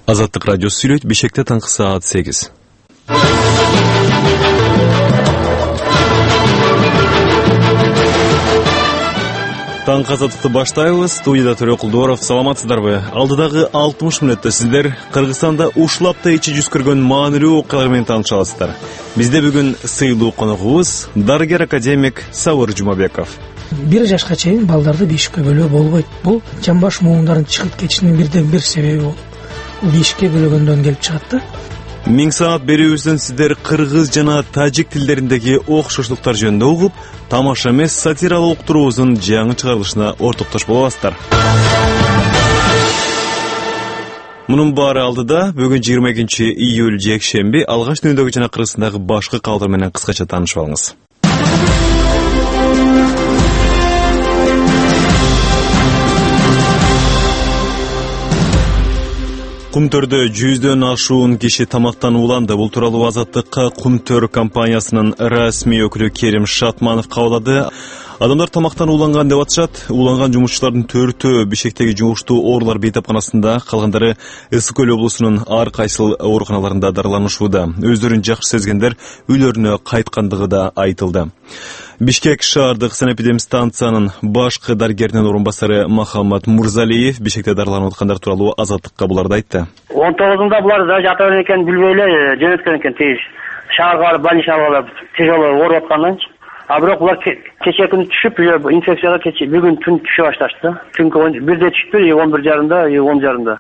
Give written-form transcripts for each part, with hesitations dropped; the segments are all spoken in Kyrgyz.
Азаттык радиосу сүйлөйт. Бишкекте таңкы саат 8. Таңкы азаттыкты баштайбыз. Студияда Төрөкулдуоров. Саламатсыздарбы? Алдыдагы 60 мүнөттө сиздер Кыргызстанда ушлапта ичи жүз көргөн маанилүү окуялар менен тааныша аласыздар. Бизде бүгүн сыйлуу коногубуз дарыгер академик Сабыр Жумабеков. 1 жашка чейин балдарды бешикке бөлөө болбойт. Бул жамбаш муундарын чыгып кетишинин бир себеби бул. Бешикке бөлөгөндөн келип чыгат да. 1000 саат берүүбүздөн сиздер кыргыз жана тажик тилдериндеги окшоштуктар жөнүндө угуп, тамаша эмес сатиралык уктуруубуздун жаңы чыгарылышына ортоктош болобуздар. Мунун баары алдыда бүгүн 22 июль жекшемби алгач дүйнөдөгү жана Кыргызстандагы башкы кабылдар менен кыскача таанышып алыңыз. Кумтөрдө 100дөн ашуун киши тамактан уланды. Бул тууралуу Азаттыкка Кумтөр компаниясынын расмий өкүлү Керим Шатманов кабылдады. Адамдар тамактан уланган деп атышат. Уланган жумушчулардын 4-өө Бишкектеги жумуштуу оорулар бейтапканасында, калгандары Ысык Көл облусунун ар кайсыл ооруканаларында дарыланышууда. Өздөрүн жакшы сезгендер үйлөрүнө кайткандыгы да айтылды. Бишкек шаардык санэпидемстанциянын башкы дарыгеринин орун басары Махаммад Мурзалиев Бишкекте дарыланып аткандар тууралуу Азаттыкка буларды айтты. 19-ында булар да жатыр экен, билбей эле жөнөткөн экен тез. Шаарга барып больницага алып тяжело ооруп аткандан. А бирок булар кече күн түшүп, инфекцияга бүгүн түн түшө башташты. Түнкү 1-де түштү, 11:30-да, 10:30-да.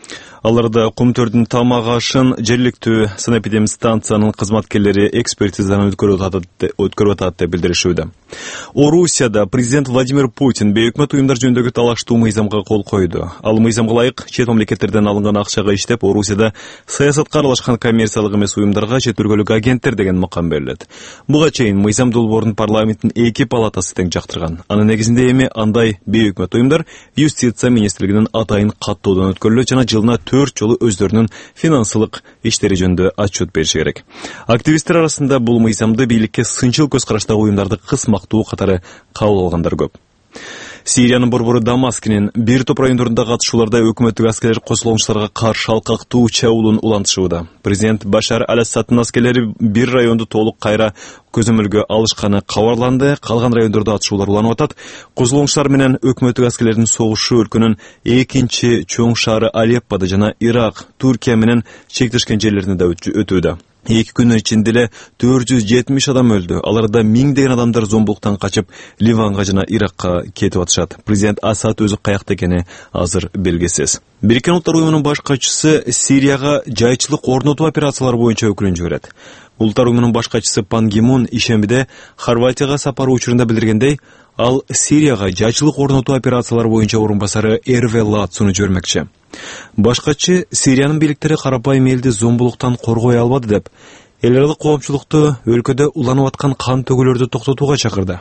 Аларда Кумтөрдүн тамак ашын жергиликтүү санэпидемстанциянын кызматкерлери экспертизаны өткөрүп атат деп билдиришүүдө. Орусияда президент Владимир Путин бейөкмөт уюмдар жөнүндөгү талаштуу мыйзамга кол койду. Ал мыйзамга ылайык чет мамлекеттерден алынган акчага иштеп, Орусияда саясатка аралашкан коммерциялык эмес уюмдарга чет өлкөлүк агенттер деген макам берилет. Буга чейин мыйзам долбоорун парламенттин 2 палатасы тең жактырган. Анын негизинде эми андай бейөкмөт уюмдар Юстиция министрлигинин атайын каттоодон өткөрүлөт жана жылына 4 жолу өздөрүнүн финансылык иштери жөнүндө отчет бериши керек. Активисттер арасында бул мыйзамды бийликке сынчыл көз караштагы уюмдарды кысмактуу катары кабыл алгандар көп. Сириянын борбору Дамаскинин бир топ райондорунда катышууларда өкмөттүк аскерлер косулгунчуларга каршы алкактуу чабуулун улантышууда. Президент Башар ал-Асаддын аскерлери бир районду толук кайра көзөмөлгө алышканы кабарланды. Калган райондордо атышуулар уланып атат. Косулгунчулар менен өкмөттүк аскерлердин согушу өлкөнүн экинчи чоң шаары Алеппода жана Ирак, Туркия менен чектешкен жерлеринде да өтүүдө. 2 күнүн ичинде эле 470 адам өлдү. Аларда миңдеген адамдар зомбулуктан качып Ливанга жана Иракка кетип атышат. Президент Асад өзү каякта экени азыр белгисиз. Бириккен Улуттар уюмунун баш катчысы Сирияга жайчылык орнотуу операциялары боюнча өкүлүн жиберет. Улуттар уюмунун баш катчысы Пан Ги Мун ишембиде Хорватияга сапары учурунда билдиргендей, ал Сирияга жайчылык орнотуу операциялары боюнча орун басары Эрве Латсуну жибермекчи. Башкачы Сириянын бийликтери карапайым элди зомбулуктан коргой албады деп, эл аралык коомчулукту өлкөдө уланып аткан кан төгүүлөрдү токтотууга чакырды.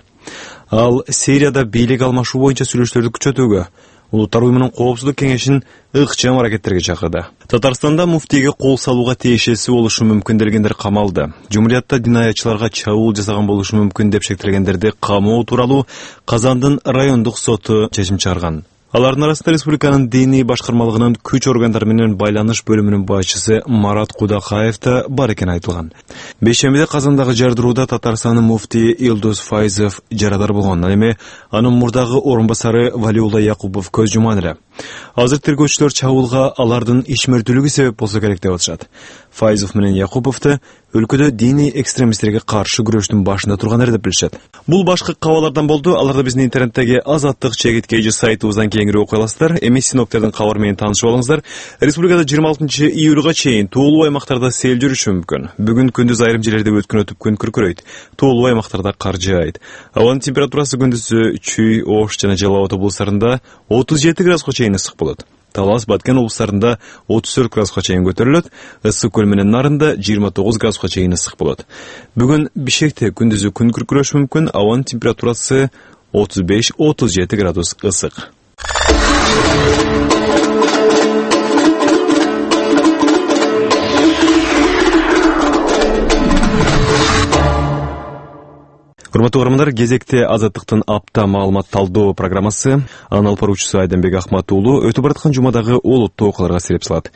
Ал Сирияда бийлик алмашуу боюнча сүйлөшүүлөрдү күчөтүүгө, Улуттар уюмунун коопсуздук кеңешин ыкчам аракеттерге чакырды. Татарстанда муфтийге кол салууга тиешеси болушу мүмкүн делгендер камалды. Жумуриятта динаятчыларга чабуул жасаган болушу мүмкүн деп шектелгендерди камоо тууралуу Казандын райондук соту чечим чыгарган. Алардын арасында республиканын диний башкармалыгынын күч органдары менен байланыш бөлүмүнүн башчысы Марат Кудакаев да бар экени айтылган. Бейшембиде Казандагы жардырууда Татарстандын муфтии Илдус Файзов жарадар болгон. Ал эми анын мурдагы орун басары Валиулла Якупов көз жумган эле. Азыр тергөөчүлөр чабуулга алардын ишмердүүлүгү себеп болсо керек деп атышат. Файзов менен Якуповду өлкөдө диний экстремисттерге каршы күрөштүн башында тургандар деп билишет. Бул башкы кабарлардан болду. Аларды биздин интернеттеги Азаттык чегиткейжи сайтыбыздан кеңири окуй аласыздар. Эми синоптиктердин кабары менен таанышып алыңыздар. Республикада 26 июлга чейин туулуу аймактарда сел жүрүшү мүмкүн. Бүгүн күндүз айрым жерлерде өткөн өтүп күн күркүрөйт. Туулуу аймактарда кар жаайт. Абанын температурасы күндүзү Чүй, Ош жана Жалал Абад облустарында 37 градуска чейин ысык болот. Талас, Баткен облустарында 34 градуска чейин көтөрүлөт. Ысык Көл менен Нарында 29 градуска чейин ысык болот. Бүгүн Бишкекте күндүзү күн күркүрөшү мүмкүн. Абанын температурасы 35-37 градус ысык. Урматтуу угармандар, кезекте Азаттыктын апта маалымат талдоо программасы. Анын алып баруучусу Айденбек Ахматуулу өтүп бараткан жумадагы олуттуу окуяларга сирип салат.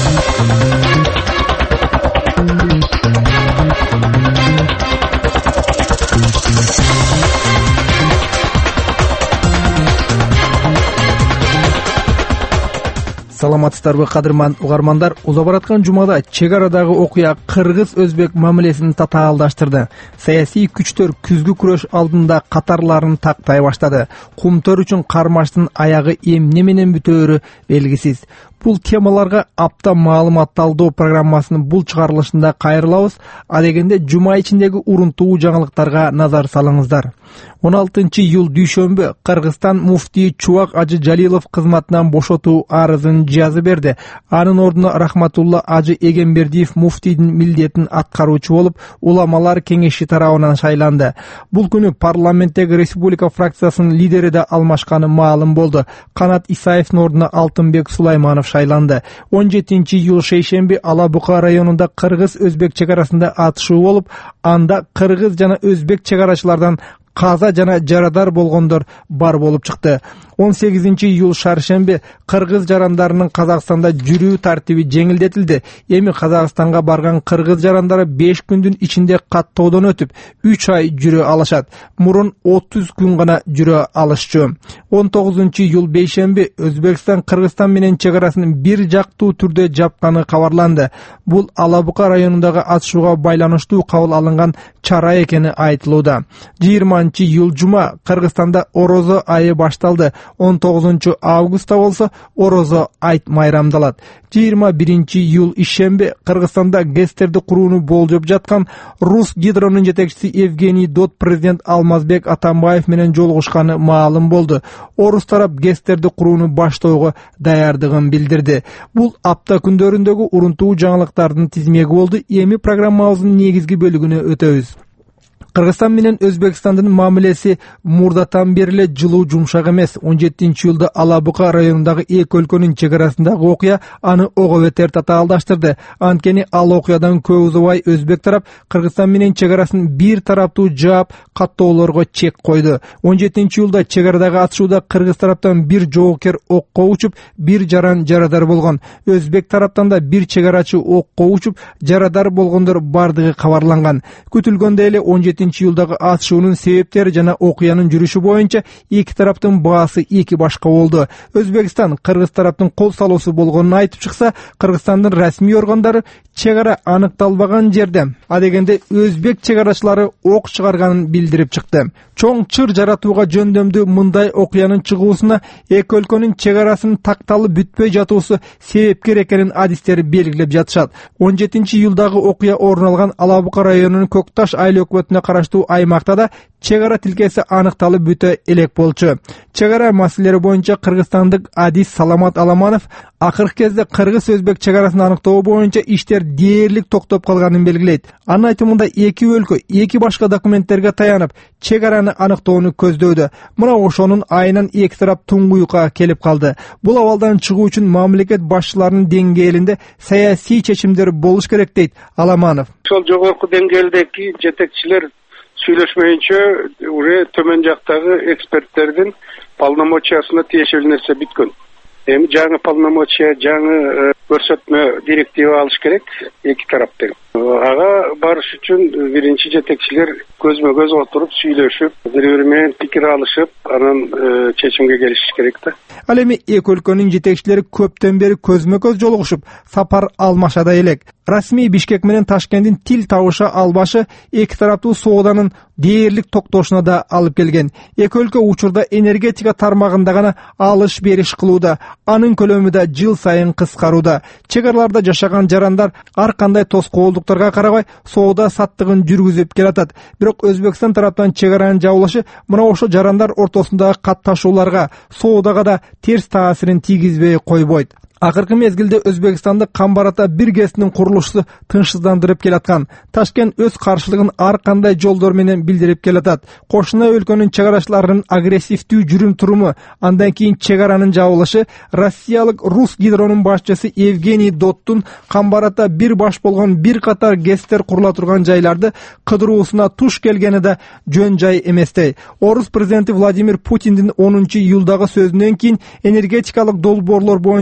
Саламатсыздарбы кадырман угармандар, уза бараткан жумада чек арадагы окуя кыргыз-өзбек мамилесин татаалдаштырды. Саясий күчтөр күзгү күрөш алдында катарларын тактай баштады. Кумтөр үчүн кармаштын аягы эмне менен бүтөөрү белгисиз. Бул темаларга апта маалымат талдоо программасынын бул чыгарылышында кайрылабыз. Адегенде жума ичиндеги урунтуу жаңылыктарга назар салыңыздар. 16-июл дүйшөмбү Кыргызстан муфтии Чубак Ажы Жалилов кызматынан бошотуу арызын жазып берди. Анын ордуна Рахматулла Ажы Эгембердиев муфтийдин милдетин аткаруучу болуп, уламалар кеңеши тарабынан шайланды. Бул күнү парламенттеги Республика фракциясынын лидери да алмашканы маалым болду. Канат Исаевдин ордуна Алтынбек Сулайманов шайланды. 17-июл шейшемби Ала Бука районунда кыргыз-өзбек чек арасында атышуу болуп, анда кыргыз жана өзбек чек арачылардан каза жана жарадар болгондор бар болуп чыкты. 18-июл шаршемби кыргыз жарандарынын Казакстанда жүрүү тартиби жеңилдетилди. Эми Казакстанга барган кыргыз жарандары 5 күндүн ичинде каттоодон өтүп, 3 ай жүрө алышат. Мурун 30 күн гана жүрө алышчу. 19-июл бейшемби Өзбекстан Кыргызстан менен чек арасын бир жактуу түрдө жапканы кабарланды. Бул Ала Бука районундагы атышууга байланыштуу кабыл алынган чара экени айтылууда. 20-июл жума Кыргызстанда Орозо айы башталды. 19-августта болсо Орозо айт майрамдалат. 21-июл ишемби Кыргызстанда ГЭСтерди курууну болжоп жаткан Рус гидронун жетекчиси Евгений Дот президент Алмазбек Атамбаев менен жолугушканы маалым болду. Орус тарап ГЭСтерди курууну баштоого даярдыгын билдирди. Бул апта күндөрүндөгү урунтуу жаңылыктардын тизмеги болду. Эми программабыздын негизги бөлүгүнө өтөбүз. Кыргызстан менен Өзбекстандын мамилеси мурдатан бери жылуу жумшак эмес. 17-июлда Ала Бука районундагы эки өлкөнүн чек арасындагы окуя аны ого бетер татаалдаштырды. Анткени ал окуядан көп узабай Өзбек тарап Кыргызстан менен чек арасын бир тараптуу жаап каттоолорго чек койду. 17-июлда чек арадагы атышууда кыргыз тараптан бир жоокер окко учуп, бир жаран жарадар болгон. Өзбек тараптан да бир чек арачы окко учуп, жарадар болгондор бардыгы кабарланган. Күтүлгөндөй эле 17-июлдагы атышуунун себептери жана окуянын жүрүшү боюнча эки тараптын баасы эки башка болду. Өзбекстан кыргыз тараптын кол салуусу болгонун айтып чыкса, Кыргызстандын расмий органдары чек ара аныкталбаган жерде адегенде өзбек чек арачылары ок чыгарганын билдирип чыкты. Чоң чыр жаратууга жөндөмдүү мындай окуянын чыгуусуна эки өлкөнүн чек арасынын такталып бүтпөй жатуусу себепкер экенин адистер белгилеп жатышат. 17-июлдагы окуя орун алган Ала Бука районунун Көкташ айыл өкмөтүнө караштуу аймакта да чек ара тилкеси аныкталып бүтө элек болчу. Чек ара маселелери боюнча кыргызстандык адис Саламат Аламанов акыркы кезде кыргыз-өзбек чек арасын аныктоо боюнча иштер дээрлик токтоп калганын белгилейт. Анын айтымында эки өлкө эки башка документтерге таянып чек араны аныктоону көздөөдө. Мына ошонун айынан эки тарап туңгуюкка келип калды. Бул абалдан чыгуу үчүн мамлекет башчыларынын деңгээлинде саясий чечимдер болуш керек дейт Аламанов. Ошол жогорку деңгээлдеги жетекчилер сүйлөшмөйүнчө уже төмөн жактагы эксперттердин полномочиясына тиешелүү нерсе бүткөн. Эми жаңы полномочия, жаңы көрсөтмө директива алыш керек эки тараптан. Ага барыш үчүн биринчи жетекчилер көзмө көз отуруп сүйлөшүп, бири-бири менен пикир алышып, анан чечимге келишиш керек да. Ал эми эки өлкөнүн жетекчилери көптөн бери көзмө көз жолугушуп, сапар алмашада элек. Расмий Бишкек менен Ташкенттин тил табыша албашы эки тараптуу сооданын дээрлик токтошуна да алып келген. Эки өлкө учурда энергетика тармагында гана алыш бериш кылууда, анын көлөмү да жыл сайын кыскарууда. Чек араларда жашаган жарандар ар кандай тоскоолдуктарга карабай соода саттыгын жүргүзүп келатат. Бирок Өзбекстан тараптан чек аранын жабылышы мына ошо жарандар ортосундагы катташууларга, соодага да терс таасирин тийгизбей койбойт. Акыркы мезгилде Өзбекстанда Камбарата бир ГЭСтин курулушу тынчсыздандырып келаткан. Ташкент өз каршылыгын ар кандай жолдор менен билдирип келатат. Кошуна өлкөнүн чек арачыларынын агрессивдүү жүрүм-туруму, андан кийин чек аранын жабылышы, Россиялык Рус гидронун башчысы Евгений Доттун Камбарата бир баш болгон бир катар ГЭСтер курула турган жайларды кыдыруусуна туш келгени да жөн жай эместей. Орус президенти Владимир Путиндин 10-июлдагы сөзүнөн кийин энергетикалык долбоорлор боюнча жылыш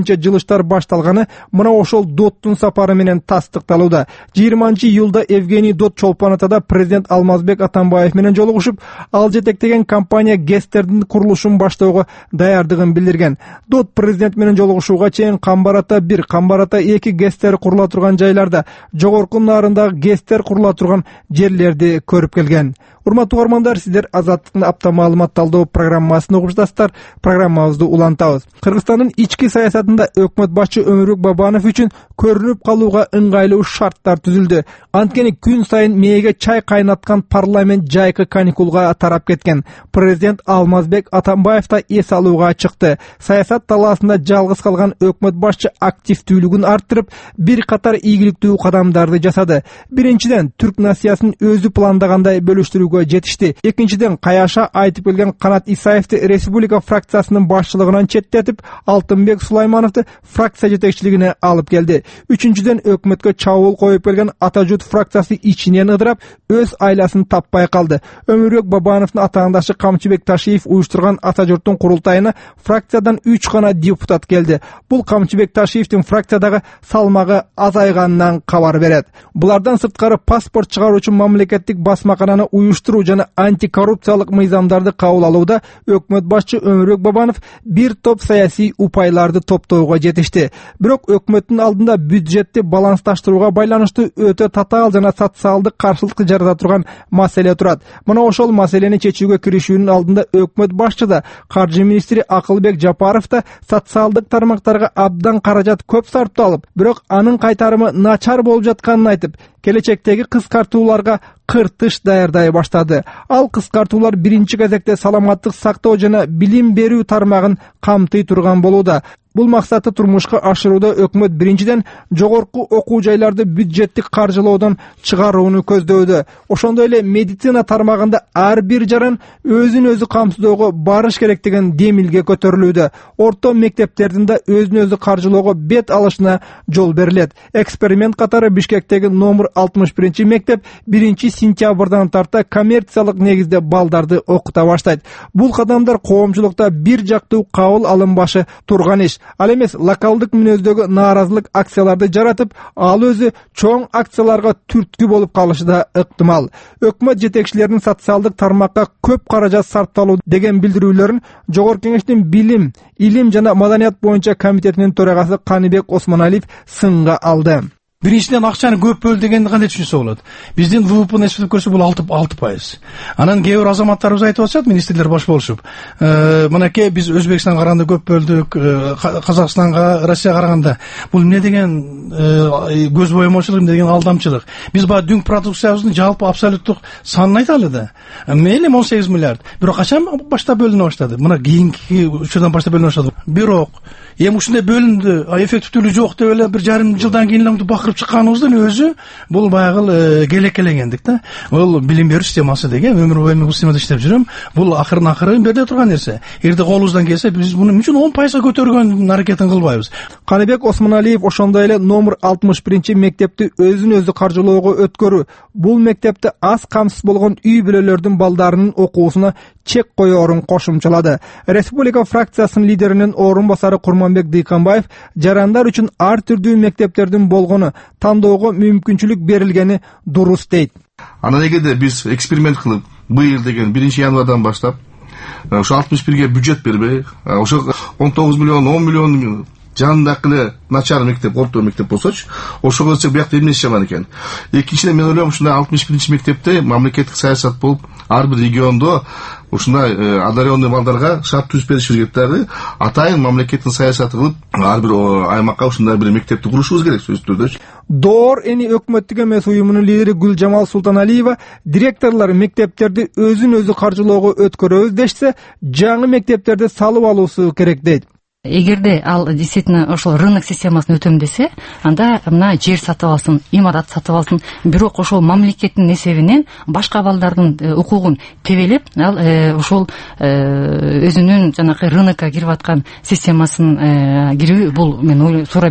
курулуштар башталганы мына ошол Доттун сапары менен тастыкталууда. 20-июлда Евгений Дот Чолпон Атада президент Алмазбек Атамбаев менен жолугушуп, ал жетектеген компания ГЭСтердин курулушун баштоого даярдыгын билдирген. Дот президент менен жолугушууга чейин Камбар Ата 1, Камбар Ата 2 ГЭСтер курула турган жайларда, жогорку нарындагы ГЭСтер курула турган жерлерди көрүп келген. Урматтуу угармандар, сиздер Азаттыктын апта маалымат талдоо программасын угуп жатасыздар. Программабызды улантабыз. Кыргызстандын ички саясатында өкмөт башчы Өмүрбек Бабанов үчүн көрүнүп калууга ыңгайлуу шарттар түзүлдү. Анткени күн сайын мээге чай кайнаткан парламент жайкы каникулга тарап кеткен. Президент Алмазбек Атамбаев да эс алууга чыкты. Саясат талаасында жалгыз калган өкмөт башчы активдүүлүгүн арттырып, бир катар ийгиликтүү кадамдарды жасады. Биринчиден, түрк нациясын өзү пландагандай бөлүштүрүүгө жетишти. Экинчиден, каяша айтып келген Канат Исаевди республика фракциясынын башчылыгынан четтетип, Алтынбек Сулаймановду фракция жетекчилигине алып келди. Үчүнчүдөн, өкмөткө чабуул коюп келген Атажут фракциясы ичинен ыдырап, өз айласын таппай калды. Өмүрбек Бабановдун атаандашы Камчыбек Ташиев уюштурган Атажурттун курултайына фракциядан 3 гана депутат келди. Бул Камчыбек Ташиевдин фракциядагы салмагы азайганынан кабар берет. Булардан сырткары паспорт чыгаруучу мамлекеттик басмакананы уюштуруу жана антикоррупциялык мыйзамдарды кабыл алууда өкмөт башчы Өмүрбек Бабанов бир топ саясий упайларды топтоого жетишти. Бирок өкмөттүн алдында бюджетти балансташтырууга байланыштуу өтө татаал жана социалдык каршылык жарата турган маселе турат. Мына ошол маселени чечүүгө киришүүнүн алдында өкмөт башчы да, каржы министри Акылбек Жапаров да социалдык тармактарга абдан каражат көп сарпталып, бирок анын кайтарымы начар болуп жатканын айтып, келечектеги кыскартууларга кыртыш даярдай баштады. Ал кыскартуулар биринчи кезекте саламаттык сактоо жана билим берүү тармагын камтый турган болууда. Бул максатты турмушка ашырууда өкмөт биринчиден жогорку окуу жайларды бюджеттик каржылоодон чыгарууну көздөдө. Ошондой эле медицина тармагында ар бир жаран өзүн өзү камсыздоого барыш керек деген демилге көтөрүлүүдө. Орто мектептердин да өзүн өзү каржылоого бет алышына жол берилет. Эксперимент катары Бишкектеги номер 61 мектеп 1-сентябрдан тарта коммерциялык негизде балдарды окута баштайт. Бул кадамдар коомчулукта бир жактуу кабыл алынбашы турган иш. Ал эмес локалдык мүнөздөгү нааразылык акцияларды жаратып, ал өзү чоң акцияларга түрткү болуп калышы да ыктымал. Өкмөт жетекчилеринин социалдык тармакка көп каражат сарпталуу деген билдирүүлөрүн Жогорку Кеңештин билим, илим жана маданият боюнча комитетинин төрагасы Каныбек Осмоналиев сынга алды. Биринчиден акчаны көп бөл дегенди кандай түшүнсө болот? Биздин ВВПны эсептеп көрсө бул 6%. Анан кээ бир азаматтарыбыз айтып атышат, министрлер баш болушуп. Мынакей биз Өзбекстанга караганда көп бөлдүк, Казакстанга, Россияга караганда. Бул эмне деген көз боемочулук, эмне деген алдамчылык? Биз баягы дүң продукциябыздын жалпы абсолюттук санын айталы да. Мейли 18 миллиард. Бирок качан баштап бөлүнө баштады? Мына кийинки учурдан баштап бөлүнө баштады. Бирок эми ушундай бөлүндү, эффективдүүлүгү жок деп эле бир жарым жылдан кийин эле бакырып чыкканыбыздын өзү бул баягы келекелегендик да. Бул билим берүү системасы деген өмүр бою бул системада иштеп жүрөм. Бул акырын берде турган нерсе. Эгерде колубуздан келсе биз муну үчүн 10% көтөргөн аракетин кылбайбыз. Каныбек Осмоналиев ошондой эле номер 61 мектепти өзүн өзү каржылоого өткөрүү, бул мектепте аз камсыз болгон үй бүлөлөрдүн балдарынын окуусуна чек коёорун кошумчалады. Республика фракциясынын лидеринин орун басары Курманбек Дыйканбаев жарандар үчүн ар түрдүү мектептердин болгону, тандоого мүмкүнчүлүк берилгени дурус дейт. Анан эгерде биз эксперимент кылып, быйыл деген 1-январдан баштап ошо 61ге бюджет бербей, ошо 19 миллион, 10 миллион жанындагы эле начар мектеп, орто мектеп болсочу, ошого келсек биякта эмнеси жаман экен. Экинчиден мен ойлойм, ушундай 61 мектепте мамлекеттик саясат болуп, ар бир региондо ушундай одаренный балдарга шарт түзүп бериш керек дагы. Атайын мамлекеттин саясаты кылып, ар бир аймакка ушундай бир мектепти курушубуз керек сөзсүз түрдө. Доор эни өкмөттүк эмес уюмунун лидери Гүлжамал Султаналиева директорлор мектептерди өзүн өзү каржылоого өткөрөбүз дешсе, жаңы мектептерди салып алуусу керек дейт. Эгерде ал действительно ошол рынок системасын өтөм десе, анда мына жер сатып алсын, имарат сатып алсын, бирок ошол мамлекеттин эсебинен башка балдардын укугун тебелеп, ал ошол өзүнүн жанакы рынокко кирип аткан системасын кирүү бул мен суроо эмес.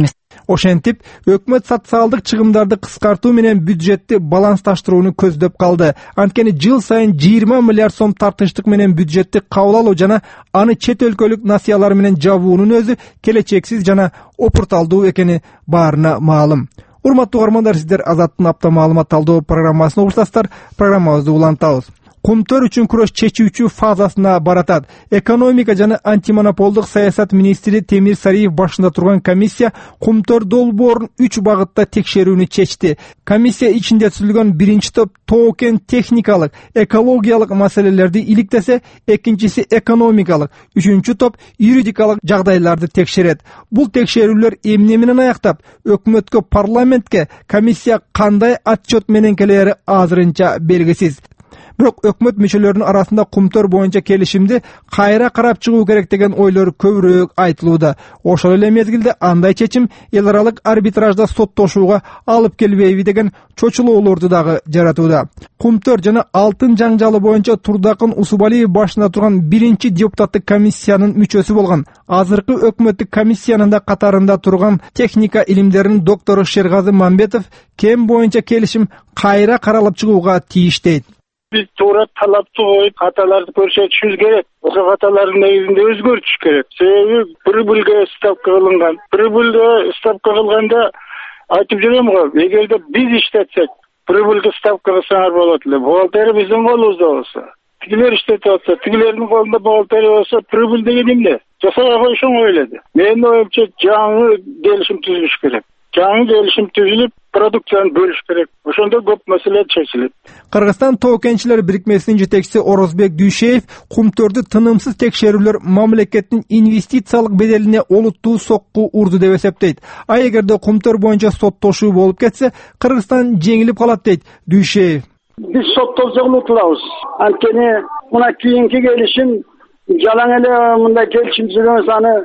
Ошентип, өкмөт социалдык чыгымдарды кыскартуу менен бюджетти балансташтырууну көздөп калды. Анткени жыл сайын 20 миллиард сом тартынчтык менен бюджетти кабыл алуу жана аны чет өлкөлүк насыялар менен жабуунун өзү келечексиз жана опурталдуу экени баарына маалым. Урматтуу угармандар, сиздер Азаттын апта маалымат талдоо программасын угушасыздар. Программабызды улантабыз. Кумтөр үчүн күрөш чечүүчү фазасына баратат. Экономика жана антимонополдук саясат министри Темир Сариев башында турган комиссия Кумтөр долбоорун 3 багытта текшерүүнү чечти. Комиссия ичинде түзүлгөн биринчи топ тоокен техникалык, экологиялык маселелерди иликтесе, экинчиси экономикалык, үчүнчү топ юридикалык жагдайларды текшерет. Бул текшерүүлөр эмне менен аяктап, өкмөткө, парламентке комиссия кандай отчет менен келери азырынча белгисиз. Бирок өкмөт мүчөлөрүнүн арасында Кумтөр боюнча келишимди кайра карап чыгуу керек деген ойлор көбүрөөк айтылууда. Ошол эле мезгилде андай чечим эл аралык арбитражда соттошууга алып келбейби деген чочулоолорду дагы жаратууда. Кумтөр жана алтын жаңжалы боюнча Турдакын Усубалиев башында турган биринчи депутаттык комиссиянын мүчөсү болгон, азыркы өкмөттүк комиссиянын да катарында турган техника илимдеринин доктору Шергазы Мамбетов кем боюнча келишим кайра каралып чыгууга тийиш дейт. Biz tуура талапты коюп, каталарды көрсөтүшүбүз керек. Ошол каталардын негизинде өзгөртүш керек. Себеби прибыльге ставка кылынган. Прибыльге ставка кылганда айтып жүрөм го, эгерде биз иштетсек, прибыльге ставка кылсаңар болот эле. Бухгалтерия биздин колубузда болсо, тигилер иштетип атса, тигилердин колунда бухгалтерия болсо, прибыль деген эмне? Жасабай коюшуң ойлоду. Менин оюмча жаңы келишим түзүлүш керек. Жаңы келишим түзүлүп, продукцияны бөлүш керек. Ошондо көп маселе чечилет. Кыргызстан тоокенчилер бирикмесинин жетекчиси Орозбек Дүйшеев Кумтөрдү тынымсыз текшерүүлөр мамлекеттин инвестициялык беделине олуттуу сокку урду деп эсептейт. А эгерде Кумтөр боюнча соттошуу болуп кетсе, Кыргызстан жеңилип калат дейт Дүйшеев. Биз соттолсок утулабыз. Анткени мына кийинки келишим жалаң эле мындай келишим түзүлгөн саны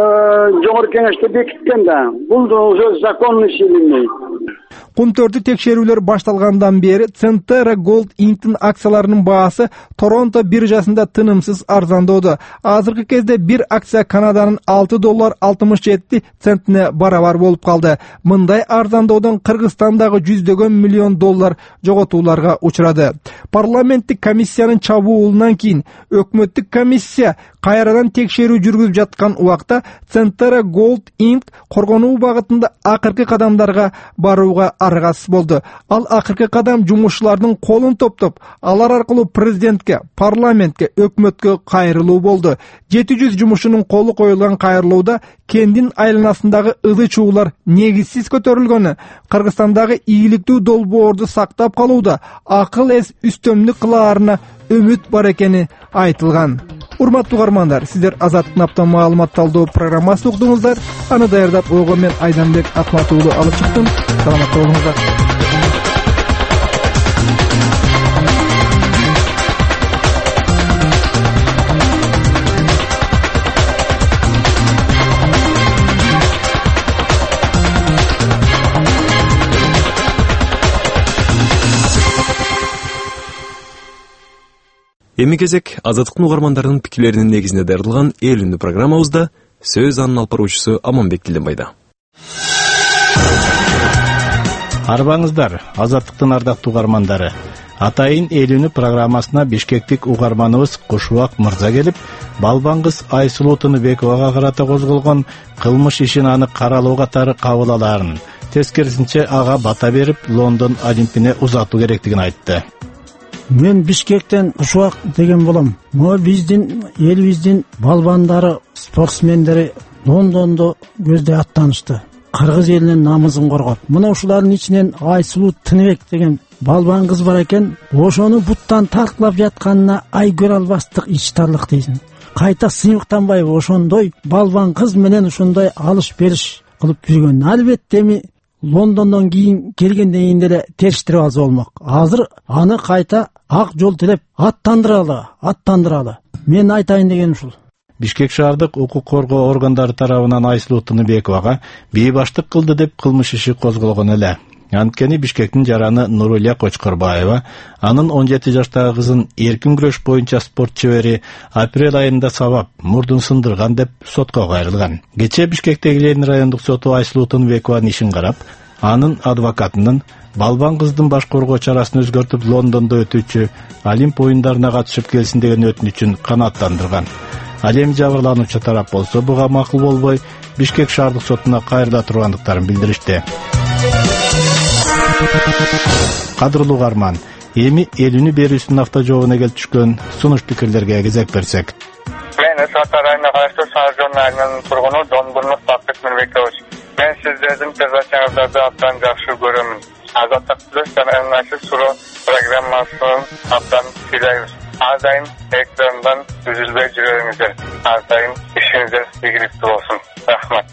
жогорку кеңеште бекиткен да. Бул уже законный силиней. Кумтөрдү текшерүүлөр башталгандан бери Centera Gold Inc.'ин акцияларынын баасы Торонто биржасында тынымсыз арзандоодо. Азыркы кезде бир акция Канаданын $6.67 барабар болуп калды. Мындай арзандоодон Кыргызстандагы $100 миллион жоготууларга учурады. Парламенттик комиссиянын чабуулунан кийин өкмөттүк комиссия кайрадан текшерүү жүргүзүп жаткан убакта Centera Gold Inc. коргонуу багытында акыркы кадамдарга барууга аргасыз болду. Ал акыркы кадам жумушчулардын колун топтоп, алар аркылуу президентке, парламентке, өкмөткө кайрылуу болду. 700 жумушчунун колу коюлган кайрылууда кендин айланасындагы ызы чуулар негизсиз көтөрүлгөнү, Кыргызстандагы ийгиликтүү долбоорду сактап калууда акыл эс үстөмдүк кылаарына үмүт бар экени айтылган. Урматтуу угармандар, сиздер Азаттын апта маалымат талдоо программасын уктуңуздар. Аны даярдап ойгон мен Айданбек Акмат уулу алып чыктым. Саламатта болуңуздар. Эми кезек Азаттыктын угармандарынын пикирлеринин негизинде даярдалган эл үндү программабызда сөз анын алып баруучусу Аманбек Тилденбайда. Арбаңыздар, Азаттыктын ардактуу угармандары. Атайын эл үндү программасына бишкектик угарманыбыз Кушубак мырза келип, балбаңгыз Айсулуу Тыныбековага карата козголгон кылмыш ишин аны каралоо катары кабыл алаарын, тескерисинче ага бата берип, Лондон Олимпине узатуу керектигин айтты. Мен Бишкектен Кушубак деген болом. Могу биздин элибиздин балбандары, спортсмендери Лондондо көздөй аттанышты. Кыргыз элинин намысын коргоп. Мына ушулардын ичинен Айсулуу Тыныбек деген балбан кыз бар экен. Ошону буттан тарткылап жатканына ай көрө албастык ичтарлык дейсиң. Кайта Сыймыктанбаева ошондой балбан кыз менен ошондой алыш бериш кылып жүргөн. Албетте эми Лондондон кийин келгенден кийин деле териштирип алса болмок. Азыр аны кайта ак жол тилеп аттандыралы. Мен айтайын дегеним ушул. Бишкек шаардык укук коргоо органдары тарабынан Айсулуу Тыныбековага бейбаштык кылды деп кылмыш иши козголгон эле. Анткени Бишкектин жараны Нурулия Кочкорбаева анын 17 жаштагы кызын эркин күрөш боюнча спорт чебери апрель айында сабап, мурдун сындырган деп сотко кайрылган. Кечээ Бишкектеги Ленин райондук соту Айсулуу Тыныбекованын ишин карап, анын адвокатынын балбан кыздын баш коргоо чарасын өзгөртүп Лондондо өтүүчү Олимп оюндарына катышып келсин деген өтүнүчүн канааттандырган. Ал эми жабырлануучу тарап болсо буга макул болбой, Бишкек шаардык сотуна кайрыла тургандыктарын билдиришти. Кадырлуу угарман, эми элүүнү берүүсүнүн автожообуна келип түшкөн сунуш пикирлерге кезек берсек. Мен Сата районуна караштуу Саржон айылынын тургуну Донбурнук Бакыт Нурбекович. Мен сиздердин передачаңыздарды абдан жакшы көрөмүн. Азаттык плюс жана ыңгайсыз суроо программасын абдан сүйлөйбүз. Ар дайым экрандан үзүлбөй жүрөңүздөр. Ар дайым ишиңиздер ийгиликтүү болсун. Рахмат.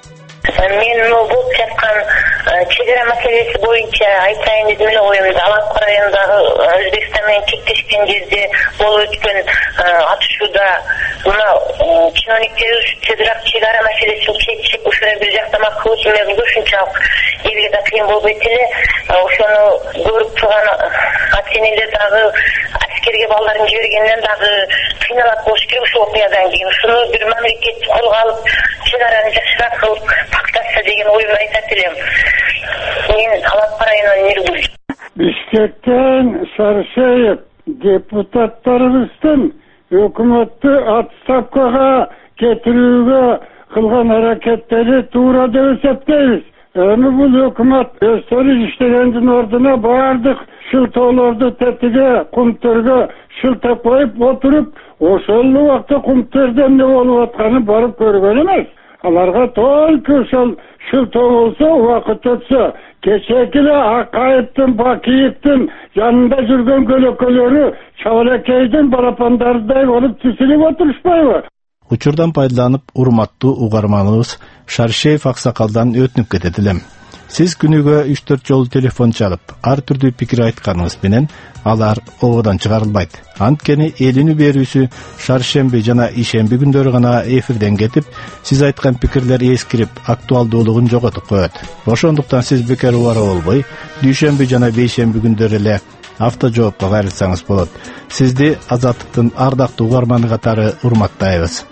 Мен болуп жаткан чегара маселеси боюнча айтайын деп эле коем. Алапка районундагы Өзбекстан менен чектешкен жерде болуп өткөн атышууда мына чиновниктерибиз тезирээк чегара маселесин чечип, ошону бир жактама кылып эмне ушунчалык элге да кыйын болбойт эле. Ошону көрүп турган ата-энелер дагы аскерге балдарын жибергенден дагы кыйналат болуш керек ушул окуядан кийин. Ушуну бир мамлекет колго алып, чегараны жакшыраак кылып пактаса деген оюмду айтат элем. Мен Алапка районунан Миргүл. Бишкектен Шаршеев депутаттарыбыздын өкмөттү отставкага кетирүүгө кылган аракеттери туура деп эсептейбиз. Эми бул өкмөт өздөрү иштегендин ордуна баардык шылтоолорду тетиге, кумтөргө шылтап коюп отуруп, ошол убакта кумтөрдө эмне болуп атканын барып көргөн эмес. Аларга только ошол шылтоо болсо, убакыт өтсө, кечээкиле Акаевдин, Бакиевдин жанында жүргөн көлөкөлөрү Чабалекейдин балапандарыдай болуп тизилип отурушпайбы? Учурдан пайдаланып, урматтуу угарманыбыз Шаршеев аксакалдан өтүнүп кетет элем. Сиз күнүгө 3-4 жолу телефон чалып, ар түрдүү пикир айтканыңыз менен алар ободон чыгарылбайт. Анткени элүүнү берүүсү шаршемби жана ишемби күндөрү гана эфирден кетип, сиз айткан пикирлер эскирип, актуалдуулугун жоготуп коет. Ошондуктан сиз бекер убара болбой, дүйшөмбү жана бейшемби күндөрү эле автожоопко кайрылсаңыз болот. Сизди Азаттыктын ардактуу угарманы катары урматтайбыз.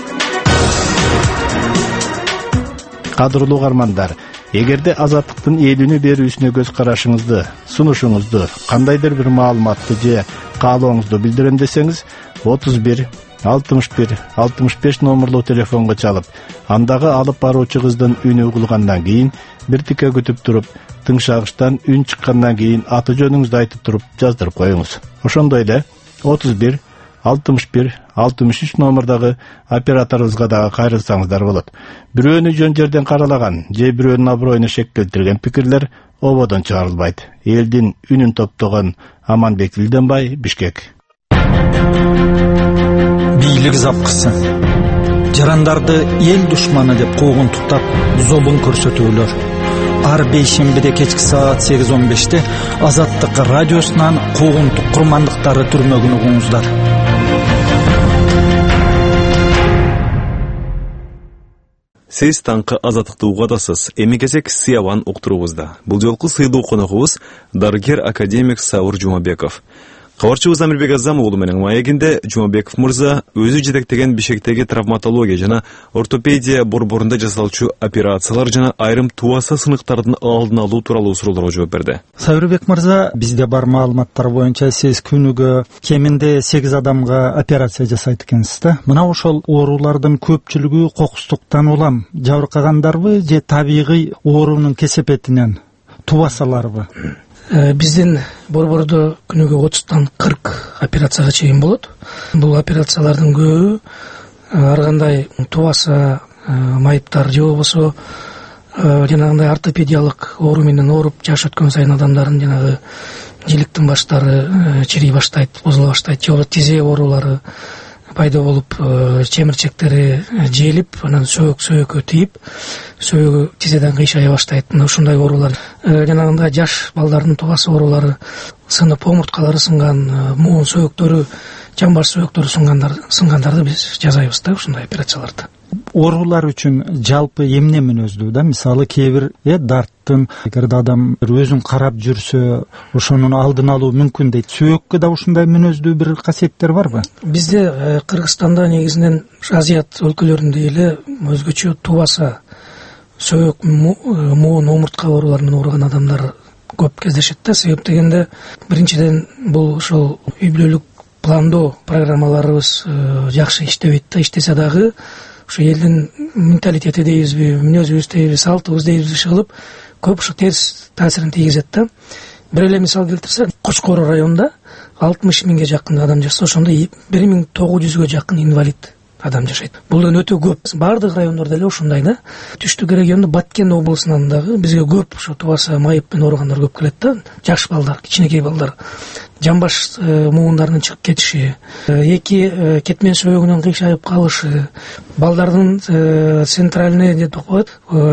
Кадырлуу угармандар, эгерде Азаттыктын элүүнү берүүсүнө көз карашыңызды, сунушуңузду, кандайдыр бир маалыматты же каалооңузду билдирем десеңиз, 31 61 65 номерлуу телефонго чалып, андагы алып баруучу кыздын үнү угулгандан кийин бир тике күтүп туруп, тыңшагычтан үн чыккандан кийин аты жөнүңүздү айтып туруп жаздырып коюңуз. Ошондой эле 31 61 63 номердагы операторубузга дагы кайрылсаңыздар болот. Бирөөнү жөн жерден каралаган же бирөөнүн аброюна шек келтирген пикирлер ободон чыгарылбайт. Элдин үнүн топтогон Аманбек Илденбай, Бишкек. Бийлик запкысы. Жарандарды эл душманы деп куугунтуктап, зобун көрсөтүүлөр. Ар бейшембиде кечки саат 8:15-те Азаттык радиосунан куугунтук курмандыктары түрмөгүн угуңуздар. Сиз таңкы Азаттыкты угадасыз. Эми кезек Сиябан уктурубузда. Бул жолку сыйлуу коногубуз дарыгер академик Саур Жумабеков. Кабарчыбыз Амирбек Азам уулу менен маегинде Жумабеков мырза өзү жетектеген Бишкектеги травматология жана ортопедия борборунда жасалчу операциялар жана айрым туаса сыныктардын алдын алуу тууралуу суроолорго жооп берди. Сауырбек мырза, бизде бар маалыматтар боюнча сиз күнүгө кеминде 8 адамга операция жасайт экенсиз да. Мына ошол оорулардын көпчүлүгү кокустуктан улам жабыркагандарбы же табигый оорунун кесепетинен тубасаларбы? Биздин борбордо күнүгө 30-тан 40 операцияга чейин болот. Бул операциялардын көбү ар кандай тубаса, майыптар же болбосо жанагындай ортопедиялык оору менен ооруп жаш өткөн сайын адамдардын жанагы жиликтин баштары чирий баштайт, бузула баштайт, же болбосо тизе оорулары пайда болуп, чемирчектери желип, анан сөөккө тийип, сөөөгү тизеден кыйшая баштайт. Ушундай оорулар, жанагындай жаш балдардын тубасы оорулары, сынып омурткалары сынган, муун сөөктөрү, жамбаш сөөктөрү сынгандарды биз жасайбыз да ушундай операцияларды. оорулар үчүн жалпы эмне мүнөздүү да? Мисалы кээ бир дарттын эгерде адам өзүн карап жүрсө ошонун алдын алуу мүмкүн дейт. Сөөккө да ушундай мүнөздүү бир касиеттер барбы? Бизде Кыргызстанда негизинен Азият өлкөлөрүндө эле өзгөчө тубаса сөөк муун омуртка ооруларынан ооруган адамдар көп кездешет да. Себеп дегенде биринчиден бул ошол үй бүлөлүк пландоо программаларыбыз жакшы иштебейт да. Иштесе дагы ошо элдин менталитети дейбизби, мүнөзүбүз дейбизби, салтыбыз дейбизби кылып көп ошо терс таасирин тийгизет да. Бир эле мисал келтирсек, Кочкор районунда 60 миңге жакын адам жашаса, ошондо 1900ге жакын инвалид адам жашайт. Бул да өтө көп. Бардык райондордо эле ушундай да. Түштүк регионунда Баткен облусунан дагы бизге көп ошо тубаса майып менен ооругандар көп келет да. Жаш балдар, кичинекей балдар жамбаш муундарынын чыгып кетиши, эки кетмен сөөгүнөн кыйшайып калышы, балдардын центральный деп коет,